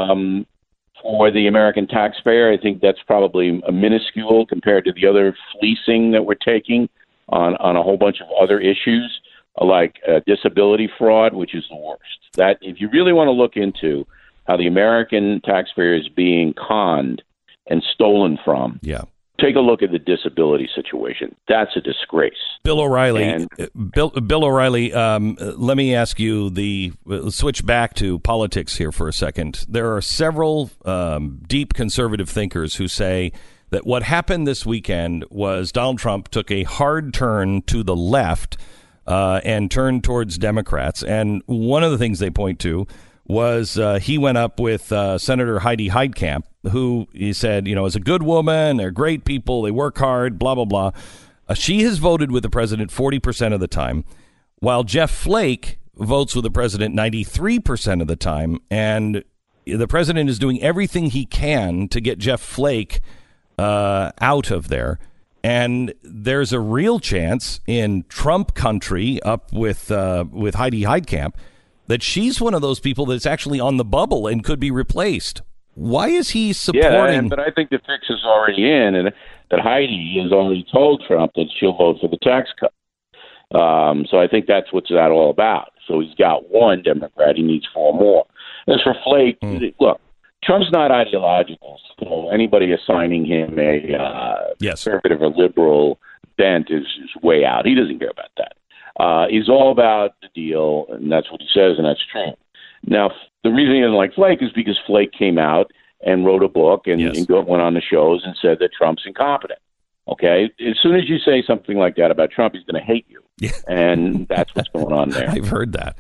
for the American taxpayer. I think that's probably a minuscule compared to the other fleecing that we're taking on a whole bunch of other issues, like disability fraud, which is the worst. That if you really want to look into how the American taxpayer is being conned and stolen from, take a look at the disability situation. That's a disgrace. Bill O'Reilly, Bill O'Reilly, let me ask you switch back to politics here for a second. There are several deep conservative thinkers who say that what happened this weekend was Donald Trump took a hard turn to the left and turned towards Democrats. And one of the things they point to was he went up with Senator Heidi Heitkamp, who he said, is a good woman. They're great people. They work hard, blah, blah, blah. She has voted with the president 40% of the time, while Jeff Flake votes with the president 93% of the time. And the president is doing everything he can to get Jeff Flake out of there. And there's a real chance in Trump country up with Heidi Heitkamp that she's one of those people that's actually on the bubble and could be replaced. Why is he supporting? Yeah, but I think the fix is already in, and that Heidi has already told Trump that she'll vote for the tax cut. So I think that's what's that all about. So he's got one Democrat. He needs four more. As for Flake, look, Trump's not ideological. So anybody assigning him a conservative or liberal bent is way out. He doesn't care about that. He's all about the deal, and that's what he says, and that's true. Now, the reason he doesn't like Flake is because Flake came out and wrote a book and went on the shows and said that Trump's incompetent. Okay? As soon as you say something like that about Trump, he's going to hate you. Yeah. And that's what's going on there. I've heard that.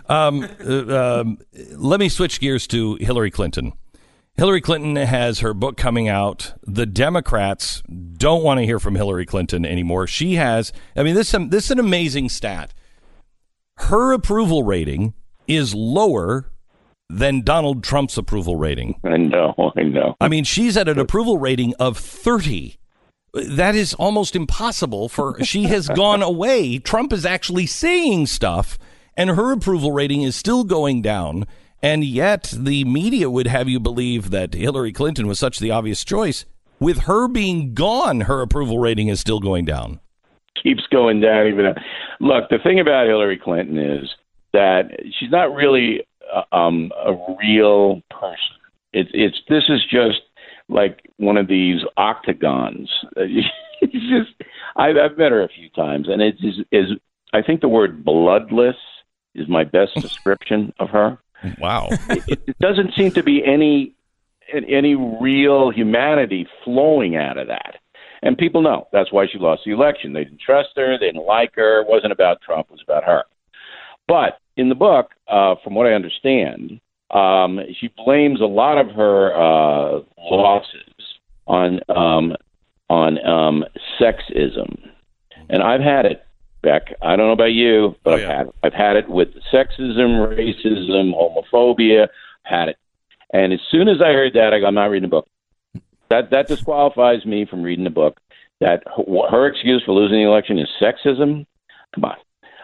Let me switch gears to Hillary Clinton. Hillary Clinton has her book coming out. The Democrats don't want to hear from Hillary Clinton anymore. She has, this is an amazing stat. Her approval rating is lower than Donald Trump's approval rating. I know. I mean, she's at an approval rating of 30. That is almost impossible she has gone away. Trump is actually saying stuff, and her approval rating is still going down. And yet the media would have you believe that Hillary Clinton was such the obvious choice. With her being gone, her approval rating is still going down. Keeps going down. Look, the thing about Hillary Clinton is that she's not really a real person. This is just like one of these octagons. It's just I've met her a few times, and I think the word bloodless is my best description of her. Wow. It doesn't seem to be any real humanity flowing out of that. And people know that's why she lost the election. They didn't trust her. They didn't like her. It wasn't about Trump. It was about her. But in the book, from what I understand, she blames a lot of her losses on sexism. And I've had it, Beck. I don't know about you, but I've had it with sexism, racism, homophobia. Had it, and as soon as I heard that, I go, I'm not reading the book. That disqualifies me from reading the book. That her excuse for losing the election is sexism. Come on.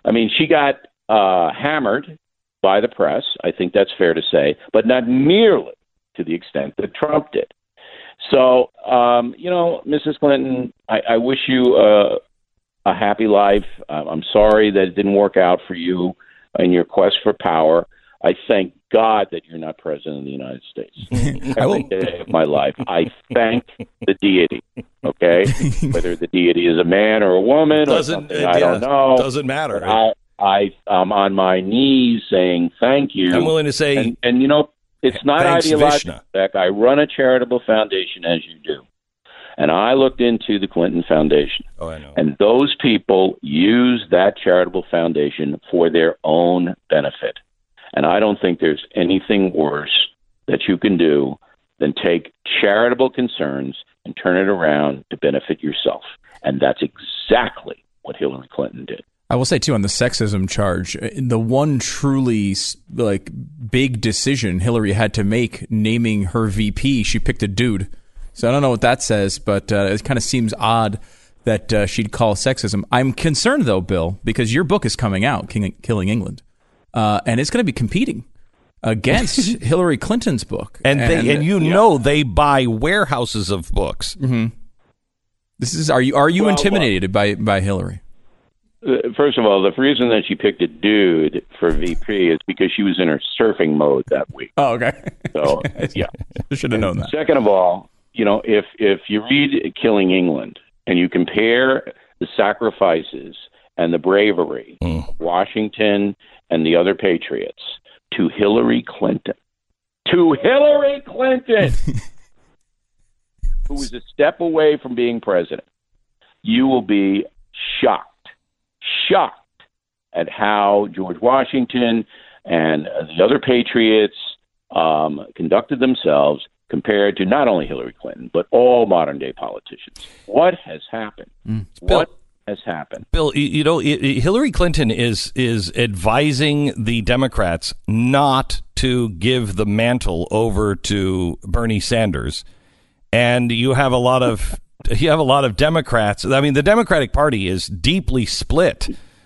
I mean, she got hammered by the press. I think that's fair to say, but not nearly to the extent that Trump did. So, Mrs. Clinton, I wish you a happy life. I'm sorry that it didn't work out for you in your quest for power. I thank God that you're not president of the United States. Every day of my life, I thank the deity, okay? Whether the deity is a man or a woman or something, I don't know. Doesn't matter. But I'm on my knees saying thank you. I'm willing to say... And it's not ideological. In fact, I run a charitable foundation, as you do. And I looked into the Clinton Foundation. Oh, I know. And those people use that charitable foundation for their own benefit. And I don't think there's anything worse that you can do than take charitable concerns and turn it around to benefit yourself. And that's exactly what Hillary Clinton did. I will say, too, on the sexism charge, the one truly big decision Hillary had to make naming her VP, she picked a dude. So I don't know what that says, but it kind of seems odd that she'd call sexism. I'm concerned, though, Bill, because your book is coming out, Killing England. And it's going to be competing against Hillary Clinton's book, and they buy warehouses of books. Mm-hmm. Are you intimidated by Hillary? First of all, the reason that she picked a dude for VP is because she was in her surfing mode that week. Oh, okay. So yeah, I should have known that. Second of all, if you read Killing England and you compare the sacrifices and the bravery of Washington and the other patriots to Hillary Clinton, who was a step away from being president, you will be shocked at how George Washington and the other patriots conducted themselves compared to not only Hillary Clinton, but all modern-day politicians. What has happened? What has happened? Bill, Hillary Clinton is advising the Democrats not to give the mantle over to Bernie Sanders, and you have a lot of Democrats. I mean, the Democratic Party is deeply split.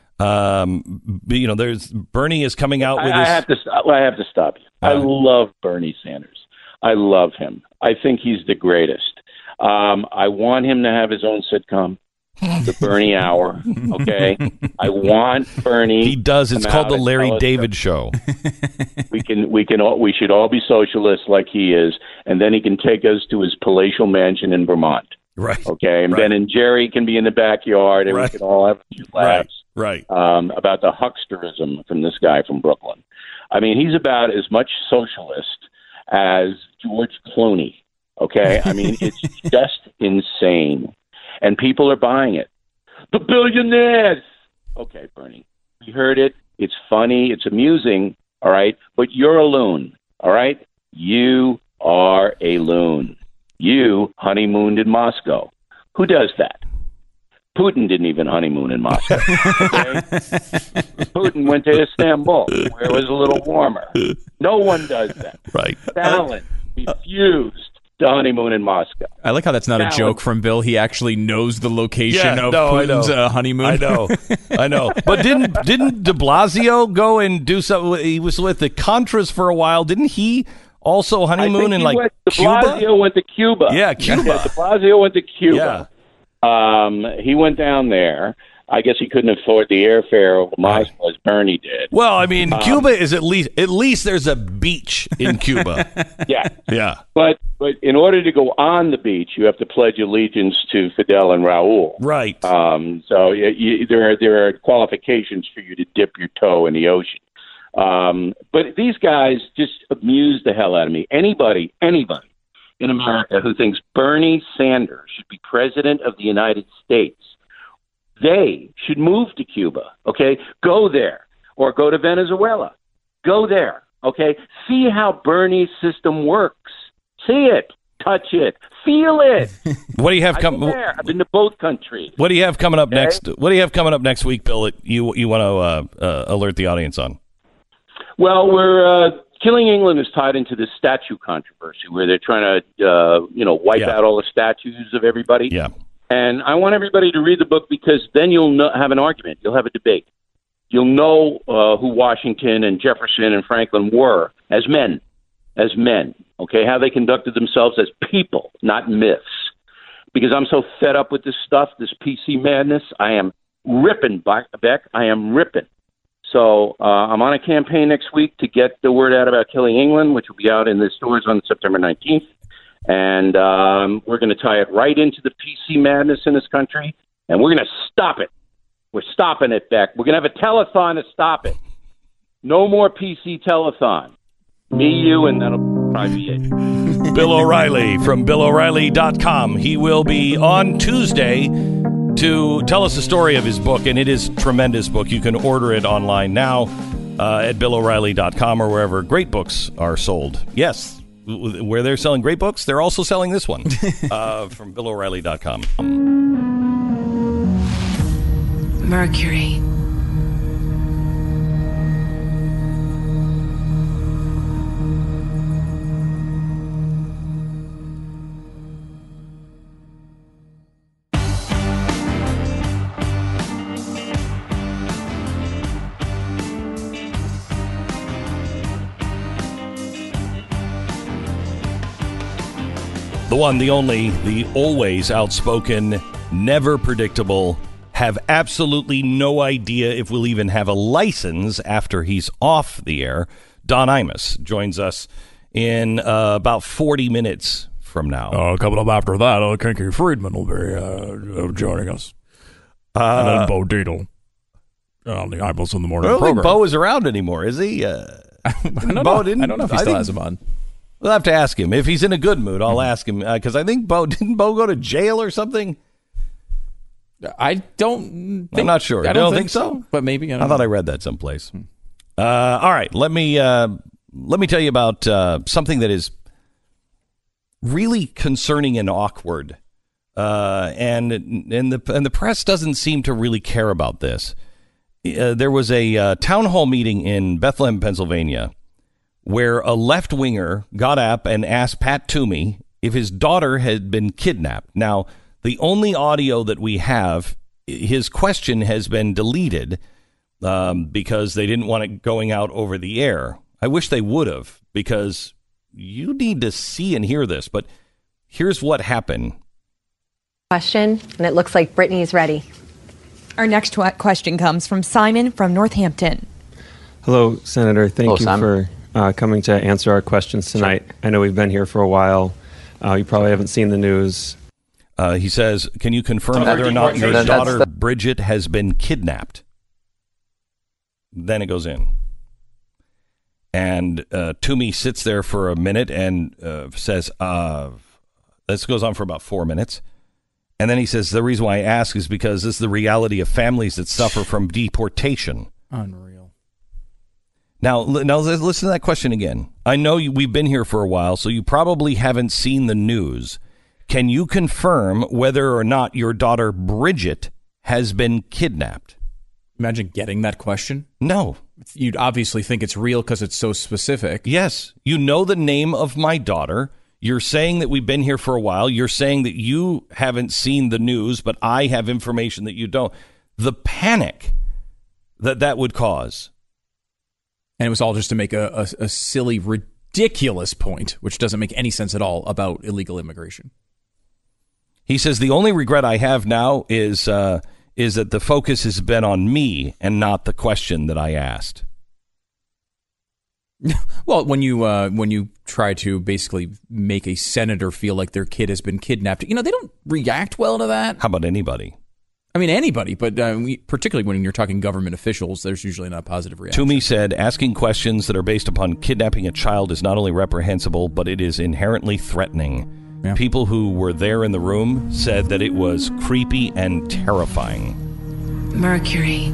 There's Bernie is coming out with. I have to stop you. I love Bernie Sanders. I love him. I think he's the greatest. I want him to have his own sitcom. The Bernie Hour, okay? I want Bernie. He does. It's called the Larry David Show. We should all be socialists like he is, and then he can take us to his palatial mansion in Vermont. Right. Okay, and Ben and Jerry can be in the backyard, and we can all have a few laughs. Right. About the hucksterism from this guy from Brooklyn. I mean, he's about as much socialist as George Clooney. Okay, I mean, it's just insane. And people are buying it. The billionaires. Okay, Bernie, we heard it. It's funny. It's amusing. All right. But you're a loon. All right. You are a loon. You honeymooned in Moscow. Who does that? Putin didn't even honeymoon in Moscow. Okay? Putin went to Istanbul, where it was a little warmer. No one does that. Right. Stalin refused to honeymoon in Moscow. I like how that's not a joke from Bill. He actually knows the location of Putin's honeymoon. I know. But didn't de Blasio go and do something? He was with the Contras for a while. Didn't he also honeymoon in Cuba? De Blasio went to Cuba. Yeah, Cuba. Yeah, de Blasio went to Cuba. Yeah. He went down there. I guess he couldn't afford the airfare over Moscow as Bernie did. Well, I mean, Cuba is at least there's a beach in Cuba. Yeah. But in order to go on the beach, you have to pledge allegiance to Fidel and Raul. Right. So there are qualifications for you to dip your toe in the ocean. But these guys just amuse the hell out of me. Anybody in America who thinks Bernie Sanders should be president of the United States, they should move to Cuba, okay? Go there. Or go to Venezuela. Go there, okay? See how Bernie's system works. See it. Touch it. Feel it. What do you have coming? I've been to both countries. What do you have coming up next? What do you have coming up next week, Bill, that you want to alert the audience on? Well, we're Killing England is tied into this statue controversy where they're trying to, wipe out all the statues of everybody. Yeah. And I want everybody to read the book because then you'll have an argument. You'll have a debate. you'll know who Washington and Jefferson and Franklin were as men, okay, how they conducted themselves as people, not myths. Because I'm so fed up with this stuff, this PC madness, I am ripping, Beck. I am ripping. So I'm on a campaign next week to get the word out about Killing England, which will be out in the stores on September 19th. And we're going to tie it right into the PC madness in this country, and we're going to stop it. We're stopping it, Beck. We're going to have a telethon to stop it. No more PC telethon. Me, you, and that'll probably be it. Bill O'Reilly from BillO'Reilly.com. He will be on Tuesday to tell us the story of his book, and it is a tremendous book. You can order it online now at BillO'Reilly.com or wherever great books are sold. Yes, where they're selling great books, they're also selling this one from BillO'Reilly.com. Mercury. The one, the only, the always outspoken, never predictable, have absolutely no idea if we'll even have a license after he's off the air. Don Imus joins us in about 40 minutes from now. Coming up after that, Kinky Friedman will be joining us. And then Bo Dietl on the Imus in the Morning I don't program. think Bo is around anymore, is he? I don't know if he still has him on. We'll have to ask him. If he's in a good mood, I'll ask him. Because I think didn't Bo go to jail or something? I don't think... I'm not sure. I don't think so. But maybe. I thought I read that someplace. All right. Let me tell you about something that is really concerning and awkward. And the press doesn't seem to really care about this. There was a town hall meeting in Bethlehem, Pennsylvania, where a left-winger got up and asked Pat Toomey if his daughter had been kidnapped. Now, the only audio that we have, his question has been deleted because they didn't want it going out over the air. I wish they would have, because you need to see and hear this. But here's what happened. Question, and it looks like Brittany's ready. Our next question comes from Simon from Northampton. Hello, Senator. Thank you for coming to answer our questions tonight. Sure. I know we've been here for a while. You probably haven't seen the news. He says, can you confirm whether or not your daughter, Bridget, has been kidnapped? Then it goes in. And Toomey sits there for a minute and says, this goes on for about 4 minutes. And then he says, the reason why I ask is because this is the reality of families that suffer from deportation. Unreal. Now listen to that question again. I know we've been here for a while, so you probably haven't seen the news. Can you confirm whether or not your daughter, Bridget, has been kidnapped? Imagine getting that question. No. You'd obviously think it's real because it's so specific. Yes. You know the name of my daughter. You're saying that we've been here for a while. You're saying that you haven't seen the news, but I have information that you don't. The panic that would cause. And it was all just to make a silly, ridiculous point, which doesn't make any sense at all, about illegal immigration. He says, the only regret I have now is that the focus has been on me and not the question that I asked. Well, when you try to basically make a senator feel like their kid has been kidnapped, they don't react well to that. How about anybody? I mean, anybody, but particularly when you're talking government officials, there's usually not a positive reaction. Toomey said, asking questions that are based upon kidnapping a child is not only reprehensible, but it is inherently threatening. Yeah. People who were there in the room said that it was creepy and terrifying. Mercury.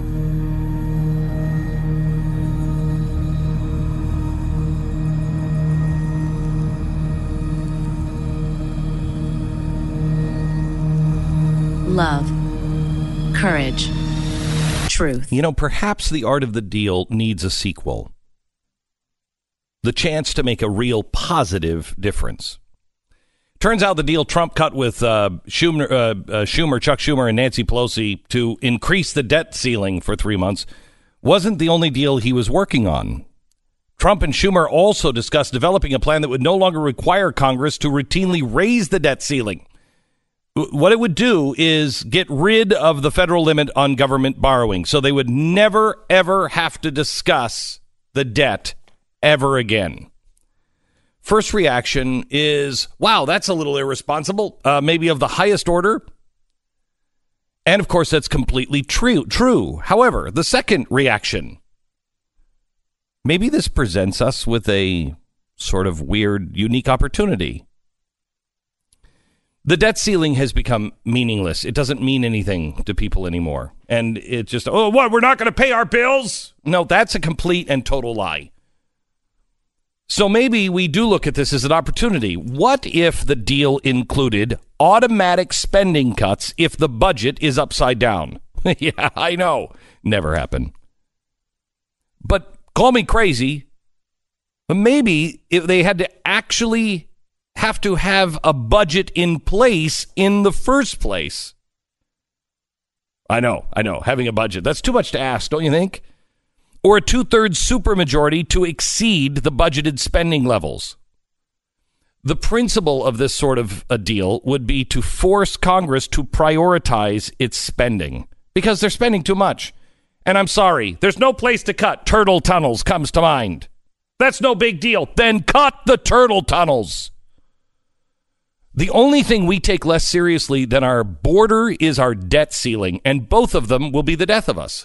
Love. Courage. Truth. Perhaps The Art of the Deal needs a sequel. The chance to make a real positive difference. Turns out the deal Trump cut with Chuck Schumer, and Nancy Pelosi to increase the debt ceiling for 3 months wasn't the only deal he was working on. Trump and Schumer also discussed developing a plan that would no longer require Congress to routinely raise the debt ceiling. What it would do is get rid of the federal limit on government borrowing, so they would never, ever have to discuss the debt ever again. First reaction is, wow, that's a little irresponsible, maybe of the highest order. And, of course, that's completely true. However, the second reaction, maybe this presents us with a sort of weird, unique opportunity. The debt ceiling has become meaningless. It doesn't mean anything to people anymore. And it just, oh, what, we're not going to pay our bills? No, that's a complete and total lie. So maybe we do look at this as an opportunity. What if the deal included automatic spending cuts if the budget is upside down? Yeah, I know. Never happen. But call me crazy. But maybe if they had to actually have to have a budget in place in the first place. I know. Having a budget. That's too much to ask, don't you think? Or a 2/3 supermajority to exceed the budgeted spending levels. The principle of this sort of a deal would be to force Congress to prioritize its spending because they're spending too much. And I'm sorry, there's no place to cut. Turtle tunnels comes to mind. That's no big deal. Then cut the turtle tunnels. The only thing we take less seriously than our border is our debt ceiling, and both of them will be the death of us.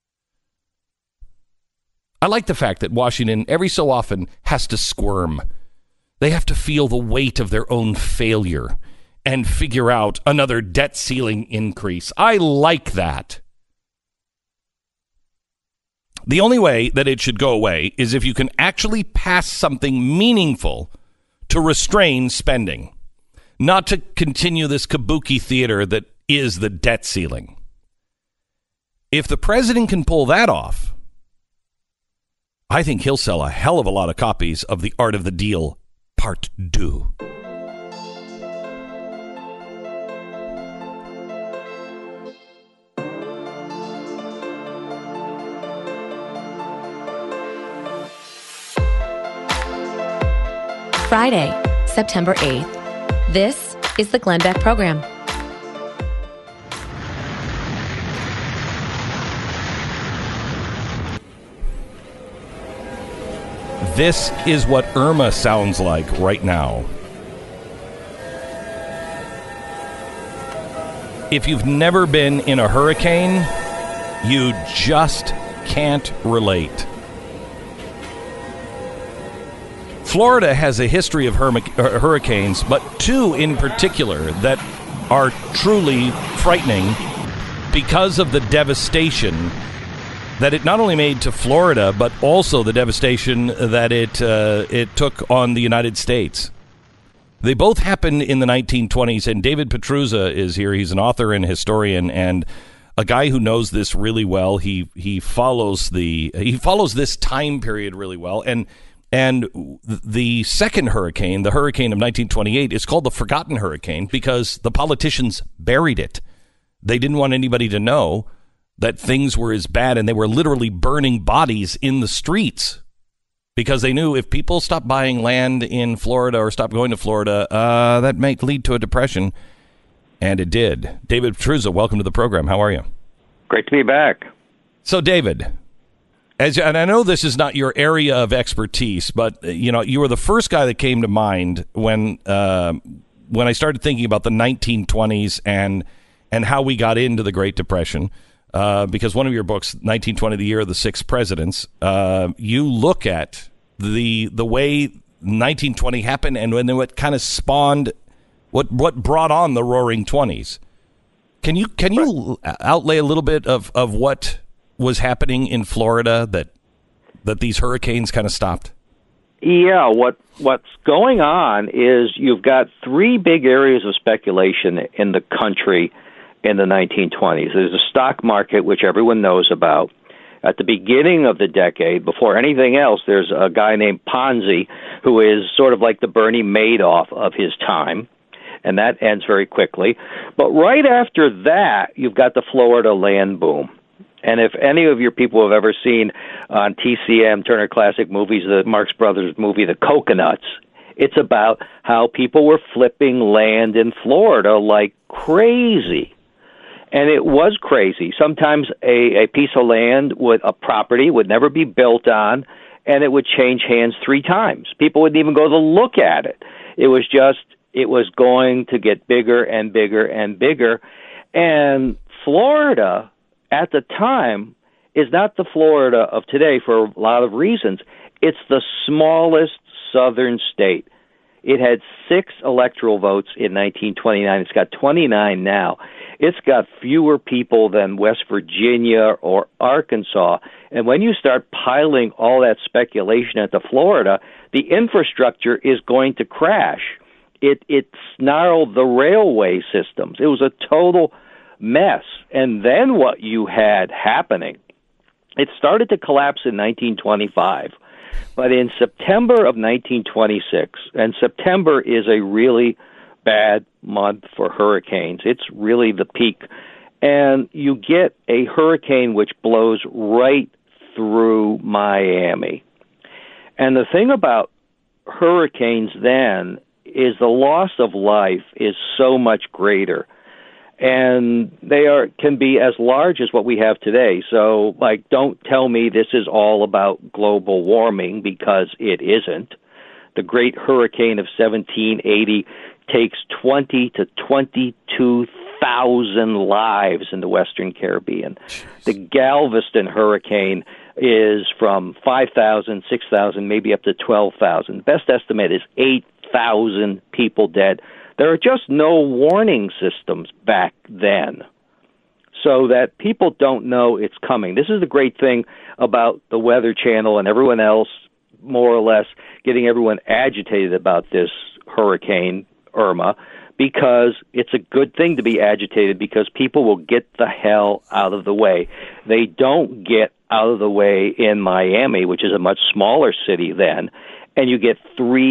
I like the fact that Washington every so often has to squirm. They have to feel the weight of their own failure and figure out another debt ceiling increase. I like that. The only way that it should go away is if you can actually pass something meaningful to restrain spending, not to continue this kabuki theater that is the debt ceiling. If the president can pull that off, I think he'll sell a hell of a lot of copies of The Art of the Deal Part 2. Friday, September 8th. This is the Glenn Beck Program. This is what Irma sounds like right now. If you've never been in a hurricane, you just can't relate. Florida has a history of hurricanes, but two in particular that are truly frightening because of the devastation that it not only made to Florida, but also the devastation that it took on the United States. They both happened in the 1920s, and David Petruzza is here. He's an author and historian, and a guy who knows this really well. He follows this time period really well, and the second hurricane, the hurricane of 1928, is called the Forgotten Hurricane because the politicians buried it. They didn't want anybody to know that things were as bad, and they were literally burning bodies in the streets because they knew if people stopped buying land in Florida or stopped going to Florida, that might lead to a depression, and it did. David Petruzza, welcome to the program. How are you? Great to be back. So, David, and I know this is not your area of expertise, but you were the first guy that came to mind when I started thinking about the 1920s and how we got into the Great Depression. Because one of your books, 1920, the Year of the Six Presidents, you look at the way 1920 happened and then what kind of spawned, what brought on the Roaring Twenties. Can you outlay a little bit of what was happening in Florida that these hurricanes kind of stopped? Yeah, what's going on is you've got three big areas of speculation in the country in the 1920s. There's the stock market, which everyone knows about. At the beginning of the decade, before anything else, there's a guy named Ponzi who is sort of like the Bernie Madoff of his time. and that ends very quickly. But right after that, you've got the Florida land boom. And if any of your people have ever seen on TCM, Turner Classic Movies, the Marx Brothers movie, The Coconuts, it's about how people were flipping land in Florida like crazy. And it was crazy. Sometimes a piece of land, a property, would never be built on, and it would change hands 3 times. People wouldn't even go to look at it. It was going to get bigger and bigger and bigger. And Florida, at the time, is not the Florida of today for a lot of reasons. It's the smallest southern state. It had 6 electoral votes in 1929. It's got 29 now. It's got fewer people than West Virginia or Arkansas. And when you start piling all that speculation into Florida, the infrastructure is going to crash. It snarled the railway systems. It was a total mess. And then what you had happening, it started to collapse in 1925. But in September of 1926, and September is a really bad month for hurricanes. It's really the peak. And you get a hurricane which blows right through Miami. And the thing about hurricanes then is the loss of life is so much greater. And they can be as large as what we have today. So, don't tell me this is all about global warming, because it isn't. The Great Hurricane of 1780 takes 20 to 22,000 lives in the Western Caribbean. Jeez. The Galveston Hurricane is from 5,000, 6,000, maybe up to 12,000. Best estimate is 8,000 people dead. There are just no warning systems back then, so that people don't know it's coming. This is the great thing about the Weather Channel and everyone else, more or less, getting everyone agitated about this Hurricane Irma, because it's a good thing to be agitated, because people will get the hell out of the way. They don't get out of the way in Miami, which is a much smaller city then, and you get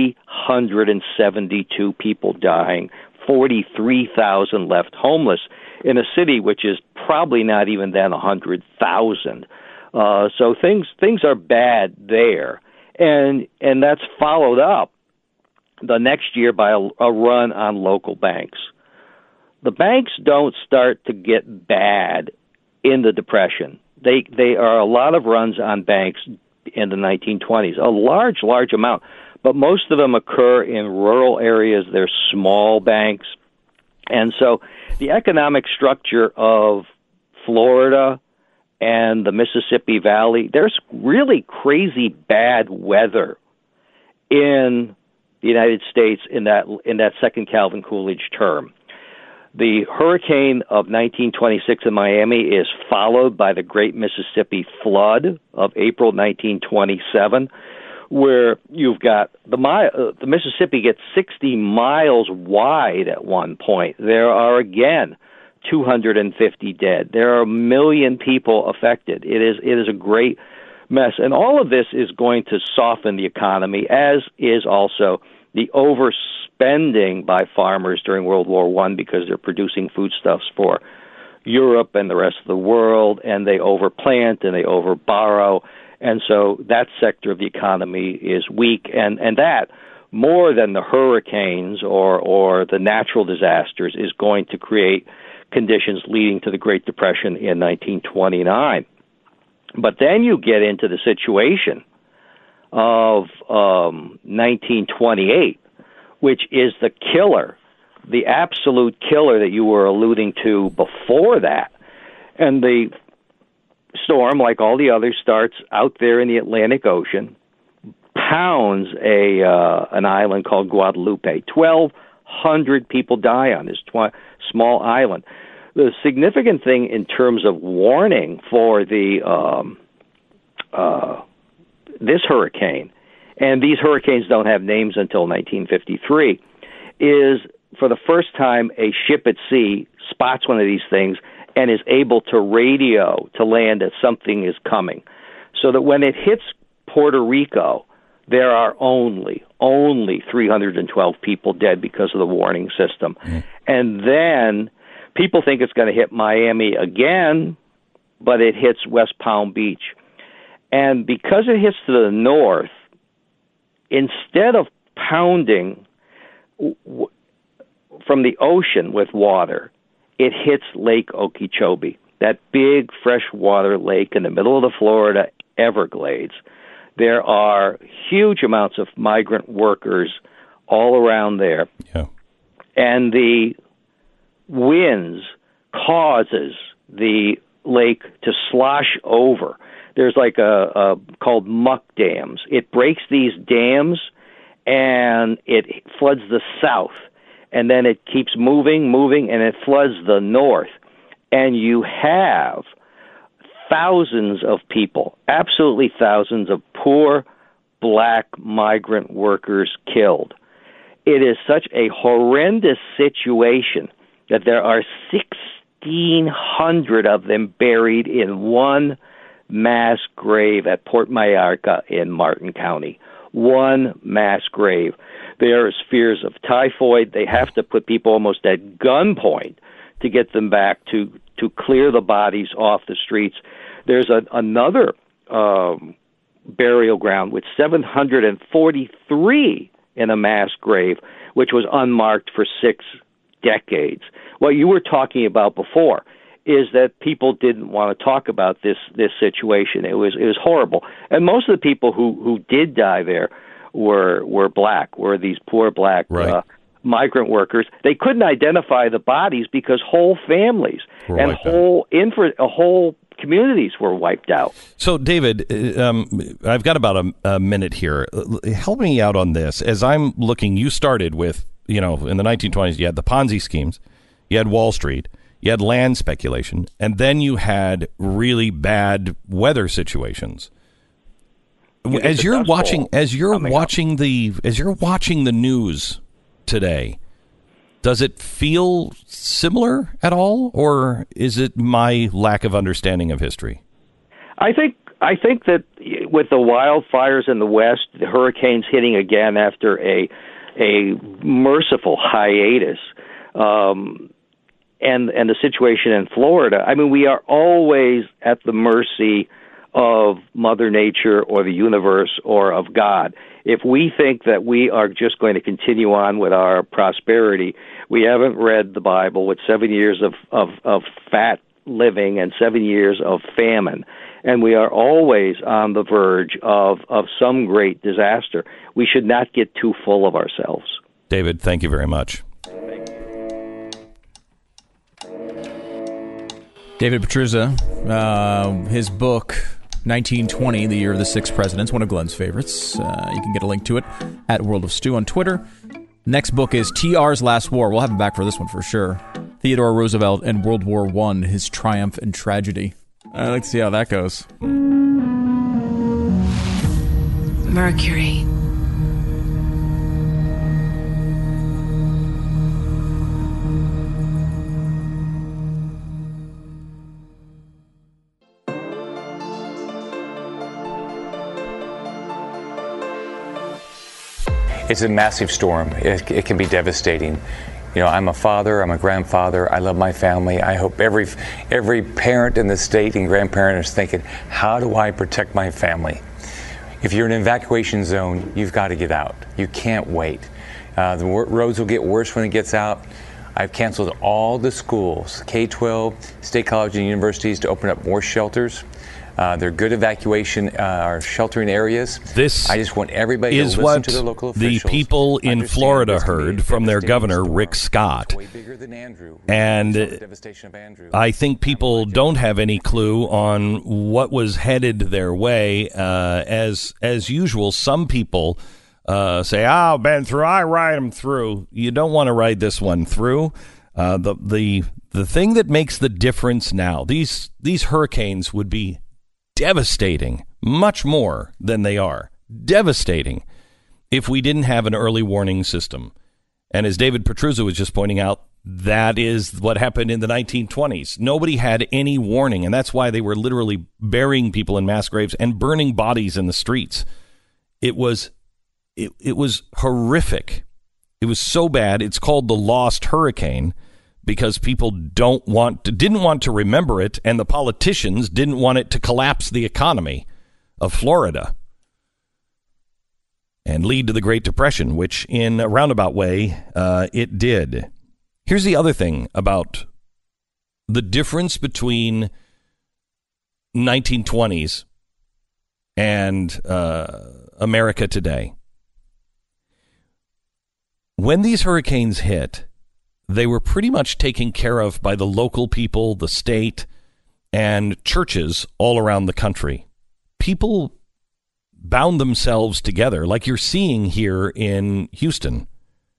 372 people dying, 43,000 left homeless in a city which is probably not even then 100,000. So things are bad there, and that's followed up the next year by a run on local banks. The banks don't start to get bad in the Depression. They are a lot of runs on banks in the 1920s, a large amount, but most of them occur in rural areas. They're small banks. And so the economic structure of Florida and the Mississippi Valley, there's really crazy bad weather in the United States in that second Calvin Coolidge term. The hurricane of 1926 in Miami is followed by the Great Mississippi Flood of April 1927, where you've got the Mississippi gets 60 miles wide at one point. There are, again, 250 dead. There are 1 million people affected. It is a great mess. And all of this is going to soften the economy, as is also the overspending by farmers during World War I, because they're producing foodstuffs for Europe and the rest of the world, and they overplant and they overborrow. And so that sector of the economy is weak, and that, more than the hurricanes or the natural disasters, is going to create conditions leading to the Great Depression in 1929. But then you get into the situation of 1928, which is the killer, the absolute killer that you were alluding to before that. And the storm, like all the others, starts out there in the Atlantic Ocean, pounds an island called Guadalupe. 1,200 people die on this small island. The significant thing in terms of warning for this hurricane, and these hurricanes don't have names until 1953, is for the first time a ship at sea spots one of these things and is able to radio to land that something is coming, so that when it hits Puerto Rico, there are only 312 people dead because of the warning system. And then people think it's going to hit Miami again, but it hits West Palm Beach. And because it hits to the north, instead of pounding from the ocean with water, it hits Lake Okeechobee, that big freshwater lake in the middle of the Florida Everglades. There are huge amounts of migrant workers all around there. Yeah. And the winds causes the lake to slosh over. There's like a called muck dams. It breaks these dams and it floods the south. And then it keeps moving, and it floods the north. And you have thousands of people, absolutely thousands of poor black migrant workers killed. It is such a horrendous situation that there are 1,600 of them buried in one mass grave at Port Mayarca in Martin County. One mass grave. There is fears of typhoid. They have to put people almost at gunpoint to get them back to clear the bodies off the streets. There's another burial ground with 743 in a mass grave, which was unmarked for 6 decades. What you were talking about before is that people didn't want to talk about this situation. It was horrible. And most of the people who did die there were black, were these poor black migrant workers. They couldn't identify the bodies because whole families and whole communities were wiped out. So, David, I've got about a minute here. Help me out on this. As I'm looking, you started with, in the 1920s, you had the Ponzi schemes, you had Wall Street, you had land speculation, and then you had really bad weather situations. As you're watching the news today, does it feel similar at all, or is it my lack of understanding of history? I think that with the wildfires in the West, the hurricanes hitting again after a merciful hiatus, and the situation in Florida, I mean, we are always at the mercy of Mother Nature or the universe or of God. If we think that we are just going to continue on with our prosperity, we haven't read the Bible with 7 years of fat living and 7 years of famine. And we are always on the verge of some great disaster. We should not get too full of ourselves. David, thank you very much. David Petruzza, his book, 1920, The Year of the Six Presidents, one of Glenn's favorites. You can get a link to it at World of Stew on Twitter. Next book is T.R.'s Last War. We'll have him back for this one for sure. Theodore Roosevelt and World War I, His Triumph and Tragedy. I'd like to see how that goes. Mercury. It's a massive storm. It can be devastating. I'm a father, I'm a grandfather, I love my family. I hope every parent in the state and grandparent is thinking, how do I protect my family? If you're in an evacuation zone, you've got to get out. You can't wait. The roads will get worse when it gets out. I've canceled all the schools, K-12, state colleges and universities, to open up more shelters. They're good evacuation or sheltering areas. This I just want everybody is to listen to their local officials. The people in Florida heard from their governor, Rick Scott. And I think people don't have any clue on what was headed their way. As usual, some people say, "Oh, been through. I ride them through." You don't want to ride this one through. The thing that makes the difference now, these hurricanes would be devastating, much more than they are. Devastating if we didn't have an early warning system. And as David Petruzza was just pointing out, that is what happened in the 1920s. Nobody had any warning, and that's why they were literally burying people in mass graves and burning bodies in the streets. It was horrific. It was so bad. It's called the Lost Hurricane because people didn't want to remember it, and the politicians didn't want it to collapse the economy of Florida and lead to the Great Depression, which in a roundabout way it did. Here's the other thing about the difference between 1920s and America today. When these hurricanes hit, they were pretty much taken care of by the local people, the state, and churches all around the country. People bound themselves together, like you're seeing here in Houston.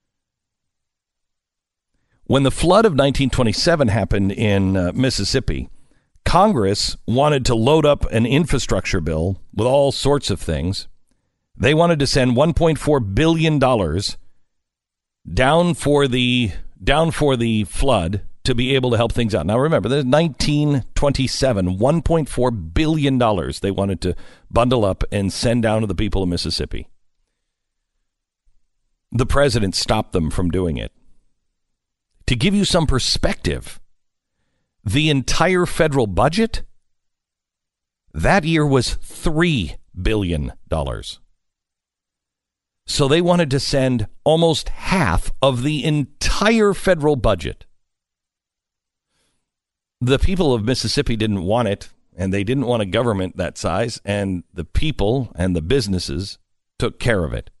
When the flood of 1927 happened in Mississippi, Congress wanted to load up an infrastructure bill with all sorts of things. They wanted to send $1.4 billion down for the flood to be able to help things out. Now, remember, there's 1927, $1.4 billion they wanted to bundle up and send down to the people of Mississippi. The president stopped them from doing it. To give you some perspective, the entire federal budget that year was $3 billion. So they wanted to send almost half of the entire federal budget. The people of Mississippi didn't want it, and they didn't want a government that size, and the people and the businesses took care of it.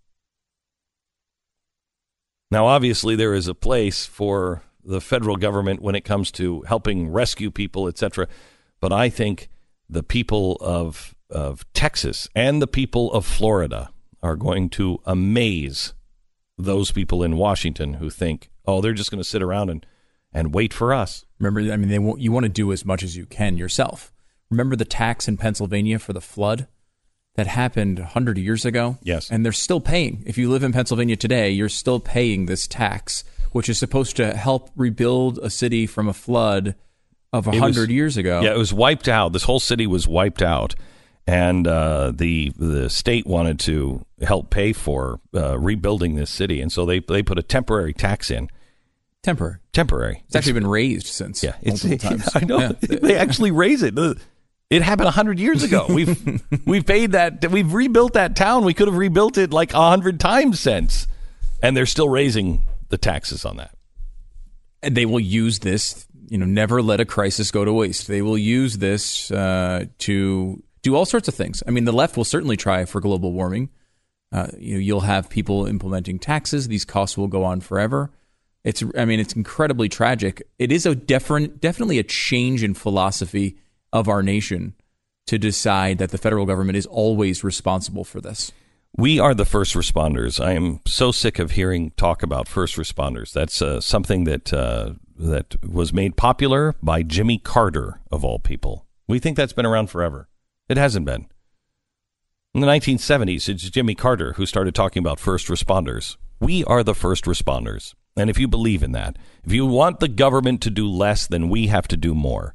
Now, obviously, there is a place for the federal government when it comes to helping rescue people, etc. But I think the people of Texas and the people of Florida are going to amaze those people in Washington who think, oh, they're just going to sit around and wait for us. Remember, I mean, you want to do as much as you can yourself. Remember the tax in Pennsylvania for the flood that happened 100 years ago? Yes. And they're still paying. If you live in Pennsylvania today, you're still paying this tax, which is supposed to help rebuild a city from a flood of 100 years ago. Yeah, it was wiped out. This whole city was wiped out. And the state wanted to help pay for rebuilding this city. And so they put a temporary tax in. Temporary. It's actually been raised since multiple times. I know. Yeah. They actually raise it. It happened 100 years ago. We've paid that. We've rebuilt that town. We could have rebuilt it like 100 times since. And they're still raising the taxes on that. And they will use this, never let a crisis go to waste. They will use this to do all sorts of things. I mean, the left will certainly try for global warming. You'll have people implementing taxes. These costs will go on forever. It's incredibly tragic. It is definitely a change in philosophy of our nation to decide that the federal government is always responsible for this. We are the first responders. I am so sick of hearing talk about first responders. That's something that was made popular by Jimmy Carter, of all people. We think that's been around forever. It hasn't been. In the 1970s, it's Jimmy Carter who started talking about first responders. We are the first responders. And if you believe in that, if you want the government to do less, then we have to do more.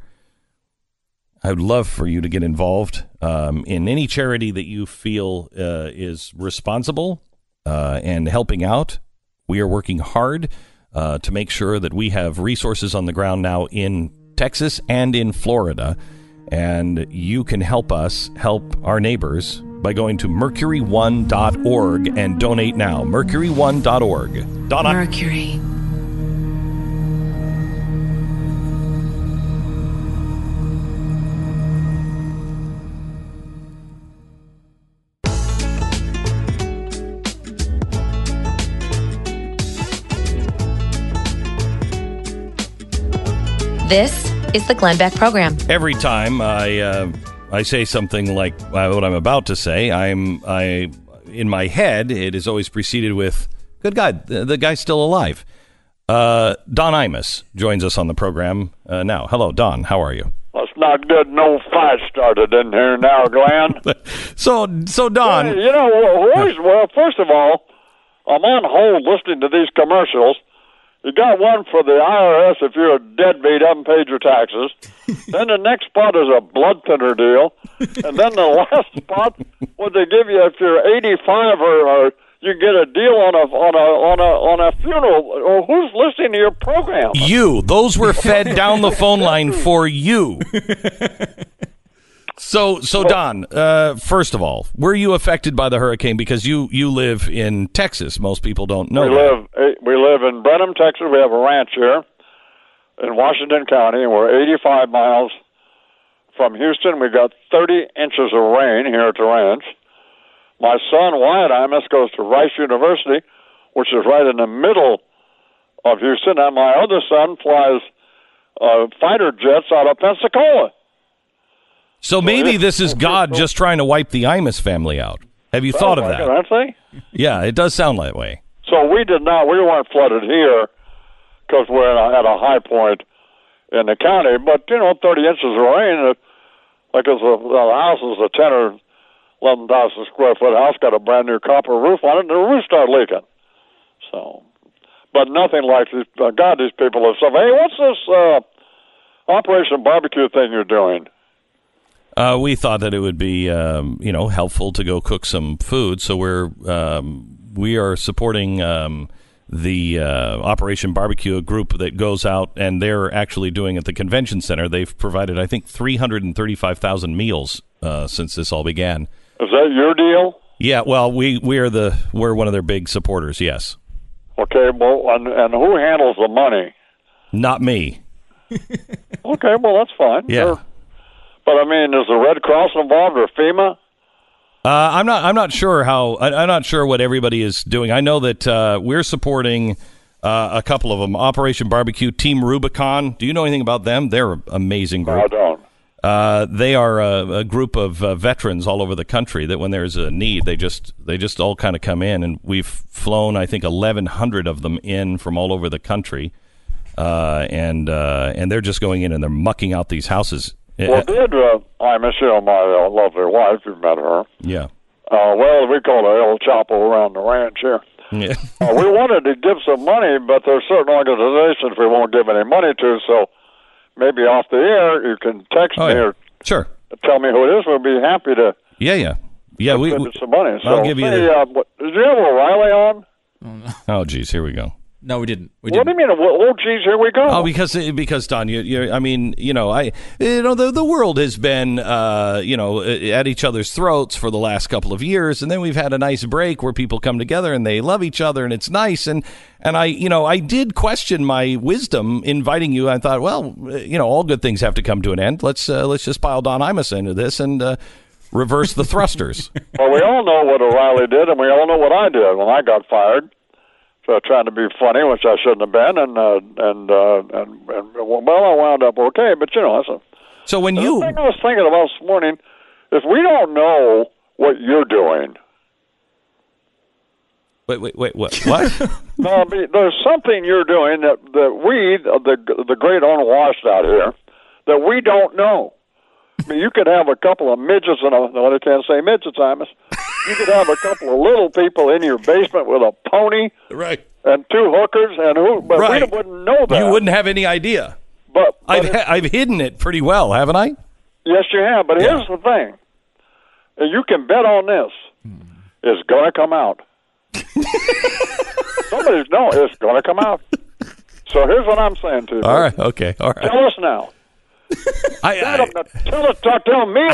I would love for you to get involved in any charity that you feel is responsible and helping out. We are working hard to make sure that we have resources on the ground now in Texas and in Florida. And you can help us help our neighbors by going to mercury1.org and donate now. Mercury1.org. Donna. Mercury. This is the Glenn Beck Program. Every time I say something like what I'm about to say, in my head, it is always preceded with, good God, the guy's still alive. Don Imus joins us on the program now. Hello, Don. How are you? Well, it's not good. No fight started in here now, Glenn. So Don. Well, first of all, I'm on hold listening to these commercials, You got one for the IRS if you're a deadbeat, haven't paid your taxes. Then the next spot is a blood thinner deal. And then the last spot, what they give you if you're 85 or you get a deal on a funeral. Or who's listening to your program? You. Those were fed down the phone line for you. So Don, first of all, were you affected by the hurricane? Because you live in Texas. Most people don't know. We live in Brenham, Texas. We have a ranch here in Washington County, and we're 85 miles from Houston. We got 30 inches of rain here at the ranch. My son, Wyatt Imus, goes to Rice University, which is right in the middle of Houston, and my other son flies fighter jets out of Pensacola. So maybe this is God just trying to wipe the Imus family out. Have you thought of that? I'd say. Yeah, it does sound that way. So we weren't flooded here because we're at a high point in the county, but, 30 inches of rain, like the house is a 10 or 11,000 square foot house, got a brand new copper roof on it, and the roof started leaking. So, but nothing like this. God, these people have said, hey, what's this Operation Barbecue thing you're doing? We thought that it would be, helpful to go cook some food, so we are supporting the Operation Barbecue group that goes out, and they're actually doing at the convention center. They've provided, I think, 335,000 meals since this all began. Is that your deal? Yeah, well, we're one of their big supporters. Yes. Okay, well, and who handles the money? Not me. Okay, well, that's fine. Yeah. But I mean, is the Red Cross involved or FEMA? I'm not sure I'm not sure what everybody is doing. I know that we're supporting a couple of them. Operation Barbecue, Team Rubicon. Do you know anything about them? They're an amazing group. I don't. They are a group of veterans all over the country that when there's a need, they just all kind of come in, and we've flown, I think, 1,100 of them in from all over the country, and they're just going in and they're mucking out these houses. Well, I miss my lovely wife. You've met her. Yeah. Well, we call her El Chapo around the ranch here. Yeah. We wanted to give some money, but there's certain organizations we won't give any money to, so maybe off the air you can text me or sure. Tell me who it is. We'll be happy to we some money. So, I'll give you did you have O'Reilly on? Oh, geez, here we go. No, we didn't. What do you mean? Oh, geez, here we go. Oh, because Don, the world has been, at each other's throats for the last couple of years, and then we've had a nice break where people come together and they love each other, and it's nice. And I did question my wisdom inviting you. I thought, well, all good things have to come to an end. Let's just pile Don Imus into this and reverse the thrusters. Well, we all know what O'Reilly did, and we all know what I did when I got fired. So trying to be funny, which I shouldn't have been, and well, I wound up okay. But that's so when the thing I was thinking about this morning, if we don't know what you're doing, wait, what? No, there's something you're doing that we, the great unwashed out here, that we don't know. I mean, you could have a couple of midgets and I can't say midgets, Imus. You could have a couple of little people in your basement with a pony, right, and two hookers, but we wouldn't know that. You wouldn't have any idea. But I've hidden it pretty well, haven't I? Yes, you have. But here's the thing: and you can bet on this. It's going to come out. It's going to come out. So here's what I'm saying to you. All right. Okay. All right. Tell us now. Tell me.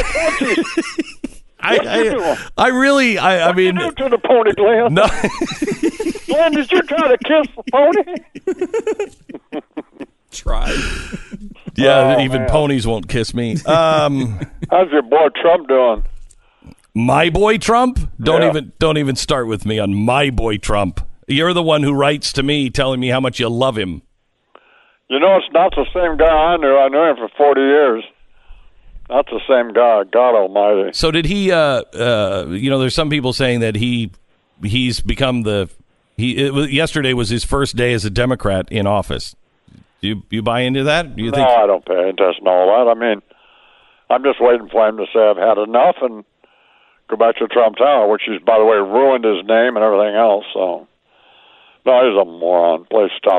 I mean, what did you do to the pony, Glenn? No. Glenn, did you try to kiss the pony? Try. Yeah, even ponies won't kiss me. How's your boy Trump doing? My boy Trump? Don't even start with me on my boy Trump. You're the one who writes to me telling me how much you love him. It's not the same guy I knew. I knew him for 40 years. Not the same guy. God Almighty. So did he? There's some people saying that he's become yesterday was his first day as a Democrat in office. Do you buy into that? Do you think? No, I don't pay attention to all that. I mean, I'm just waiting for him to say I've had enough and go back to Trump Tower, which he's, by the way, ruined his name and everything else. So, no, he's a moron. Please stop it.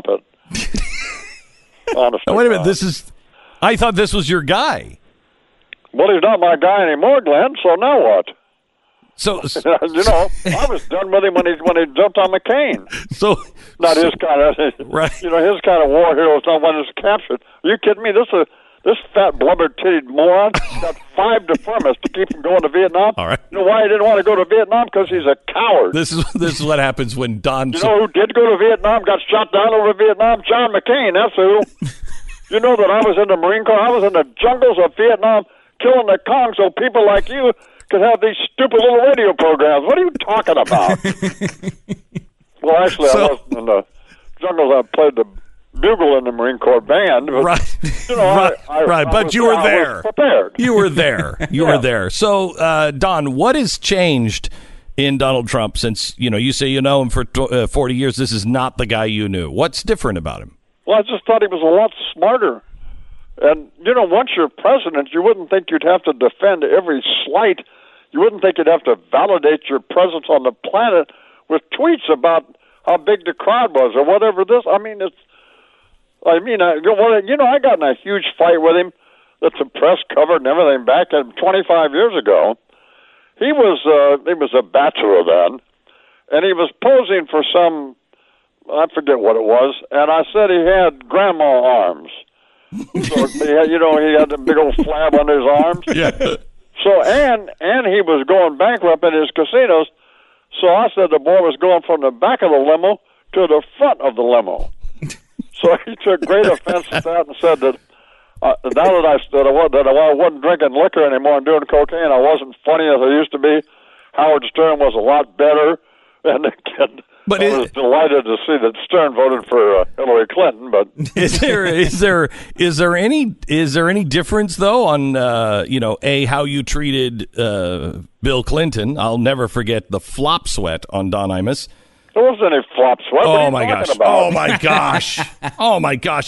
Honestly. Now, wait a minute. I thought this was your guy. Well, he's not my guy anymore, Glenn. So now what? So I was done with him when he jumped on McCain. So not his kind of right. His kind of war hero is not one that's captured. Are you kidding me? This fat blubber-titted moron got 5 deferments to keep him going to Vietnam. All right. You know why he didn't want to go to Vietnam? Because he's a coward. This is what happens when Don. You know who did go to Vietnam? Got shot down over Vietnam? John McCain. That's who. You know that I was in the Marine Corps. I was in the jungles of Vietnam, killing the Kong, so people like you could have these stupid little radio programs. What are you talking about? Well, actually, I wasn't in the jungles. I played the bugle in the Marine Corps band. But, right. I but you were there. I was prepared. You were there. You were there. So, Don, what has changed in Donald Trump since, you say you know him for 40 years? This is not the guy you knew. What's different about him? Well, I just thought he was a lot smarter. And, once you're president, you wouldn't think you'd have to defend every slight. You wouldn't think you'd have to validate your presence on the planet with tweets about how big the crowd was or whatever this. I got in a huge fight with him that the press covered and everything back 25 years ago. He was a bachelor then, and he was posing for some, I forget what it was, and I said he had grandma arms. So he had a big old flab under his arms. Yeah. So and he was going bankrupt in his casinos. So I said the boy was going from the back of the limo to the front of the limo. So he took great offense at that and said that now that I wasn't drinking liquor anymore and doing cocaine, I wasn't funny as I used to be. Howard Stern was a lot better, and I was delighted to see that Stern voted for Hillary Clinton. But is there any difference though on how you treated Bill Clinton? I'll never forget the flop sweat on Don Imus. There wasn't any flop sweat. Oh my gosh! Oh my gosh! Oh my gosh!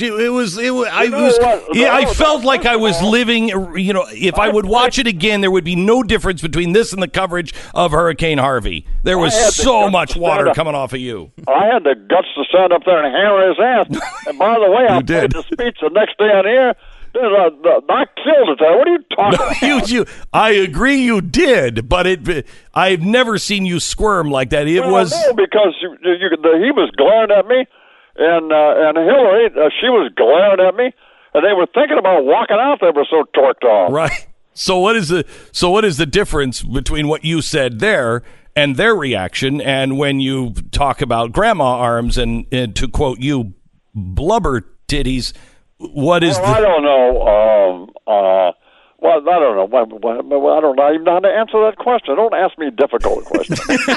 I felt like I was living. If I would watch it again, there would be no difference between this and the coverage of Hurricane Harvey. There was so much water coming off of you. I had the guts to stand up there and hammer his ass. And by the way, I played the speech the next day on here. I killed it. What are you talking about? I agree you did, but I've never seen you squirm like that. No, because he was glaring at me, and Hillary, she was glaring at me, and they were thinking about walking out. They were so torqued off. Right. So what is the difference between what you said there and their reaction, and when you talk about grandma arms and to quote you, blubber titties? What is I don't know. I don't know. I don't even know how to answer that question. Don't ask me difficult questions.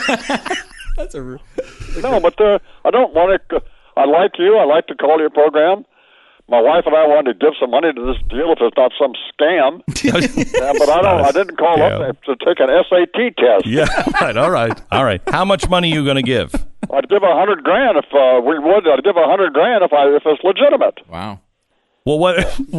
No, but I don't want to. I like you. I like to call your program. My wife and I wanted to give some money to this deal if it's not some scam. But I didn't call up to take an SAT test. Yeah. All right. How much money are you going to give? I'd give $100,000 if we would. I'd give $100,000 if it's legitimate. Wow. Well, what?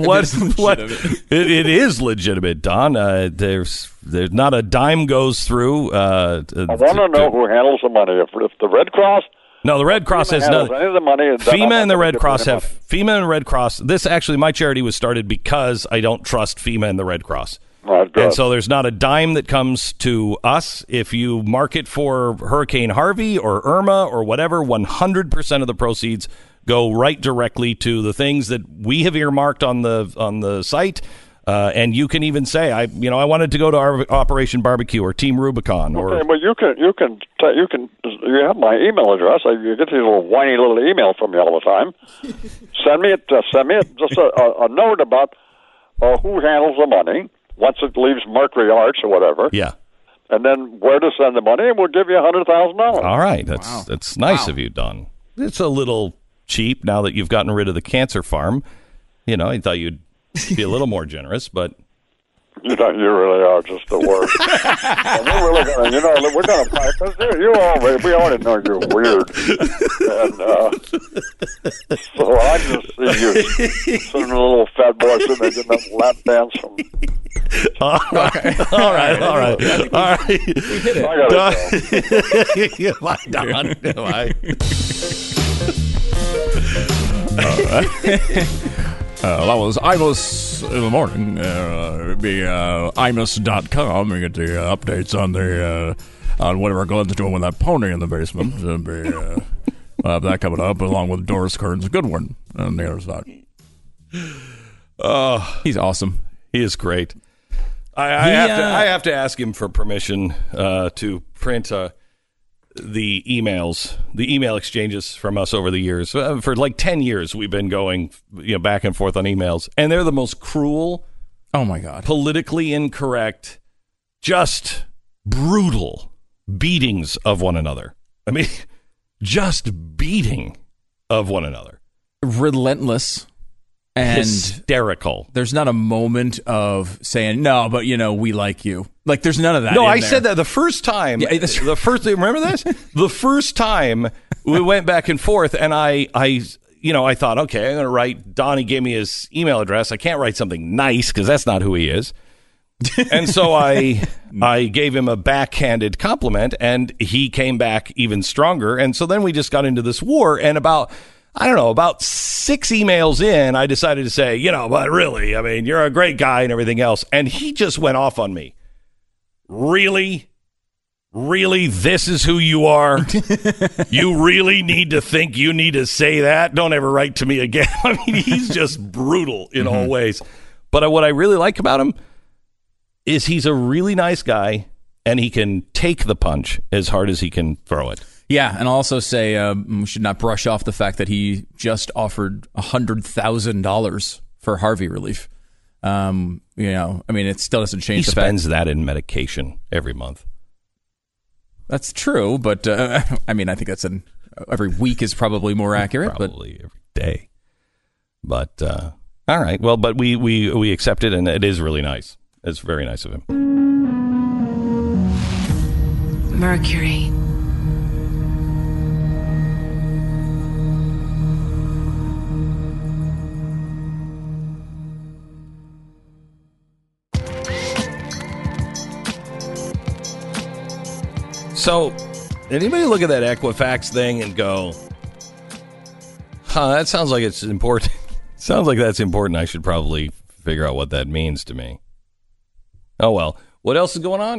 It is legitimate, Don. There's not a dime goes through. I want to know who handles the money. If the Red Cross. No, the Red Cross has none. Any of the money. FEMA and the Red Cross have. FEMA and the Red Cross. This actually, my charity was started because I don't trust FEMA and the Red Cross. Right, and so there's not a dime that comes to us. If you market for Hurricane Harvey or Irma or whatever, 100% of the proceeds go right directly to the things that we have earmarked on the site. And you can even say, I wanted to go to our Operation Barbecue or Team Rubicon. Okay, but you have my email address. You get these little whiny little emails from me all the time. Send me just a note about who handles the money once it leaves Mercury Arch or whatever. Yeah. And then where to send the money, and we'll give you $100,000. All right, that's nice of you, Don. It's a little cheap now that you've gotten rid of the cancer farm. I thought you'd be a little more generous, but you really are just the worst. We're really gonna, we're gonna fight because we already know you're weird, and so I just see you sitting a little fat boy sitting there getting that lap dance from. All right. We hit it. Bye, Don. Bye. That was Imus in the morning. It'd be imus.com. You get the updates on whatever Glenn's doing with that pony in the basement. It'd be, we'll have that coming up, along with Doris Kearns Goodwin on the other side. Oh, he's awesome. He is great. I have to ask him for permission to print the emails, the email exchanges from us over the years. For like 10 years, we've been going back and forth on emails, and they're the most cruel, oh my God, politically incorrect, just brutal beatings of one another. I mean, just beating of one another. Relentless. And hysterical. There's not a moment of saying, no, but, we like you. Like, there's none of that. No, I said that the first time. Yeah, remember this? The first time we went back and forth, and I thought, okay, I'm going to write, Donnie gave me his email address. I can't write something nice because that's not who he is. And so I gave him a backhanded compliment, and he came back even stronger. And so then we just got into this war, and about 6 emails in, I decided to say, but really, I mean, you're a great guy and everything else. And he just went off on me. Really? Really? This is who you are? You really need to think you need to say that? Don't ever write to me again. I mean, he's just brutal in all ways. But what I really like about him is he's a really nice guy, and he can take the punch as hard as he can throw it. Yeah, and I'll also say we should not brush off the fact that he just offered $100,000 for Harvey relief. I mean, it still doesn't change the fact. He spends that in medication every month. That's true, but I mean, I think that's every week is probably more accurate. Probably every day. But, all right. Well, but we accept it, and it is really nice. It's very nice of him. Mercury. So, anybody look at that Equifax thing and go, that sounds like it's important. Sounds like that's important. I should probably figure out what that means to me. Oh, well. What else is going on?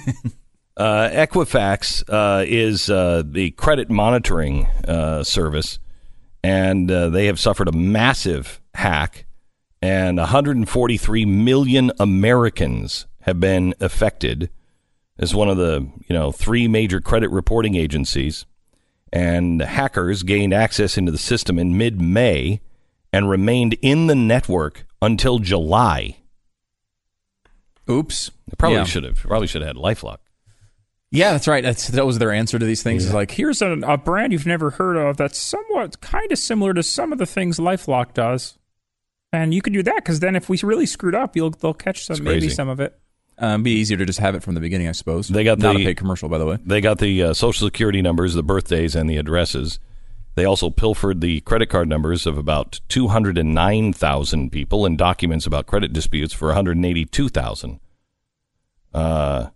Equifax is the credit monitoring service, and they have suffered a massive hack, and 143 million Americans have been affected. As one of the 3 major credit reporting agencies, and hackers gained access into the system in mid-May and remained in the network until July. Oops! They probably should have had LifeLock. Yeah, that's right. That was their answer to these things. Yeah. It's like, here's a brand you've never heard of that's somewhat kind of similar to some of the things LifeLock does, and you could do that because then if we really screwed up, they'll catch maybe some of it. Be easier to just have it from the beginning, I suppose. They got not a paid commercial, by the way. They got the Social Security numbers, the birthdays, and the addresses. They also pilfered the credit card numbers of about 209,000 people and documents about credit disputes for 182,000. The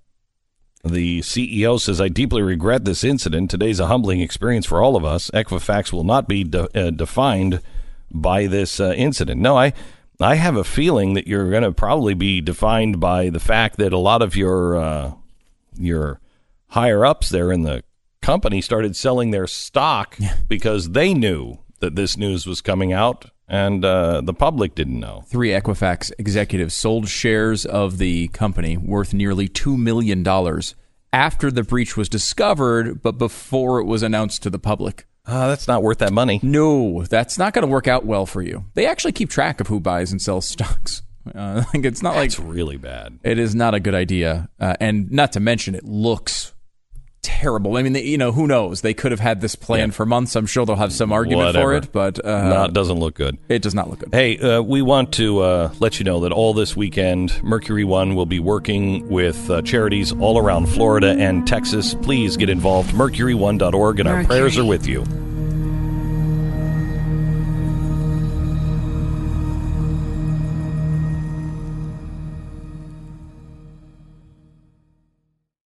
CEO says, "I deeply regret this incident. Today's a humbling experience for all of us. Equifax will not be defined by this incident." No, I have a feeling that you're going to probably be defined by the fact that a lot of your higher ups there in the company started selling their stock because they knew that this news was coming out and the public didn't know. 3 Equifax executives sold shares of the company worth nearly $2 million after the breach was discovered, but before it was announced to the public. That's not worth that money. No, that's not going to work out well for you. They actually keep track of who buys and sells stocks. It's not that's really bad. It is not a good idea. And not to mention, it looks terrible. I mean, who knows? They could have had this plan for months. I'm sure they'll have some argument for it, but it doesn't look good. It does not look good. Hey, we want to let you know that all this weekend, Mercury One will be working with charities all around Florida and Texas. Please get involved. Mercury1.org, and our prayers are with you.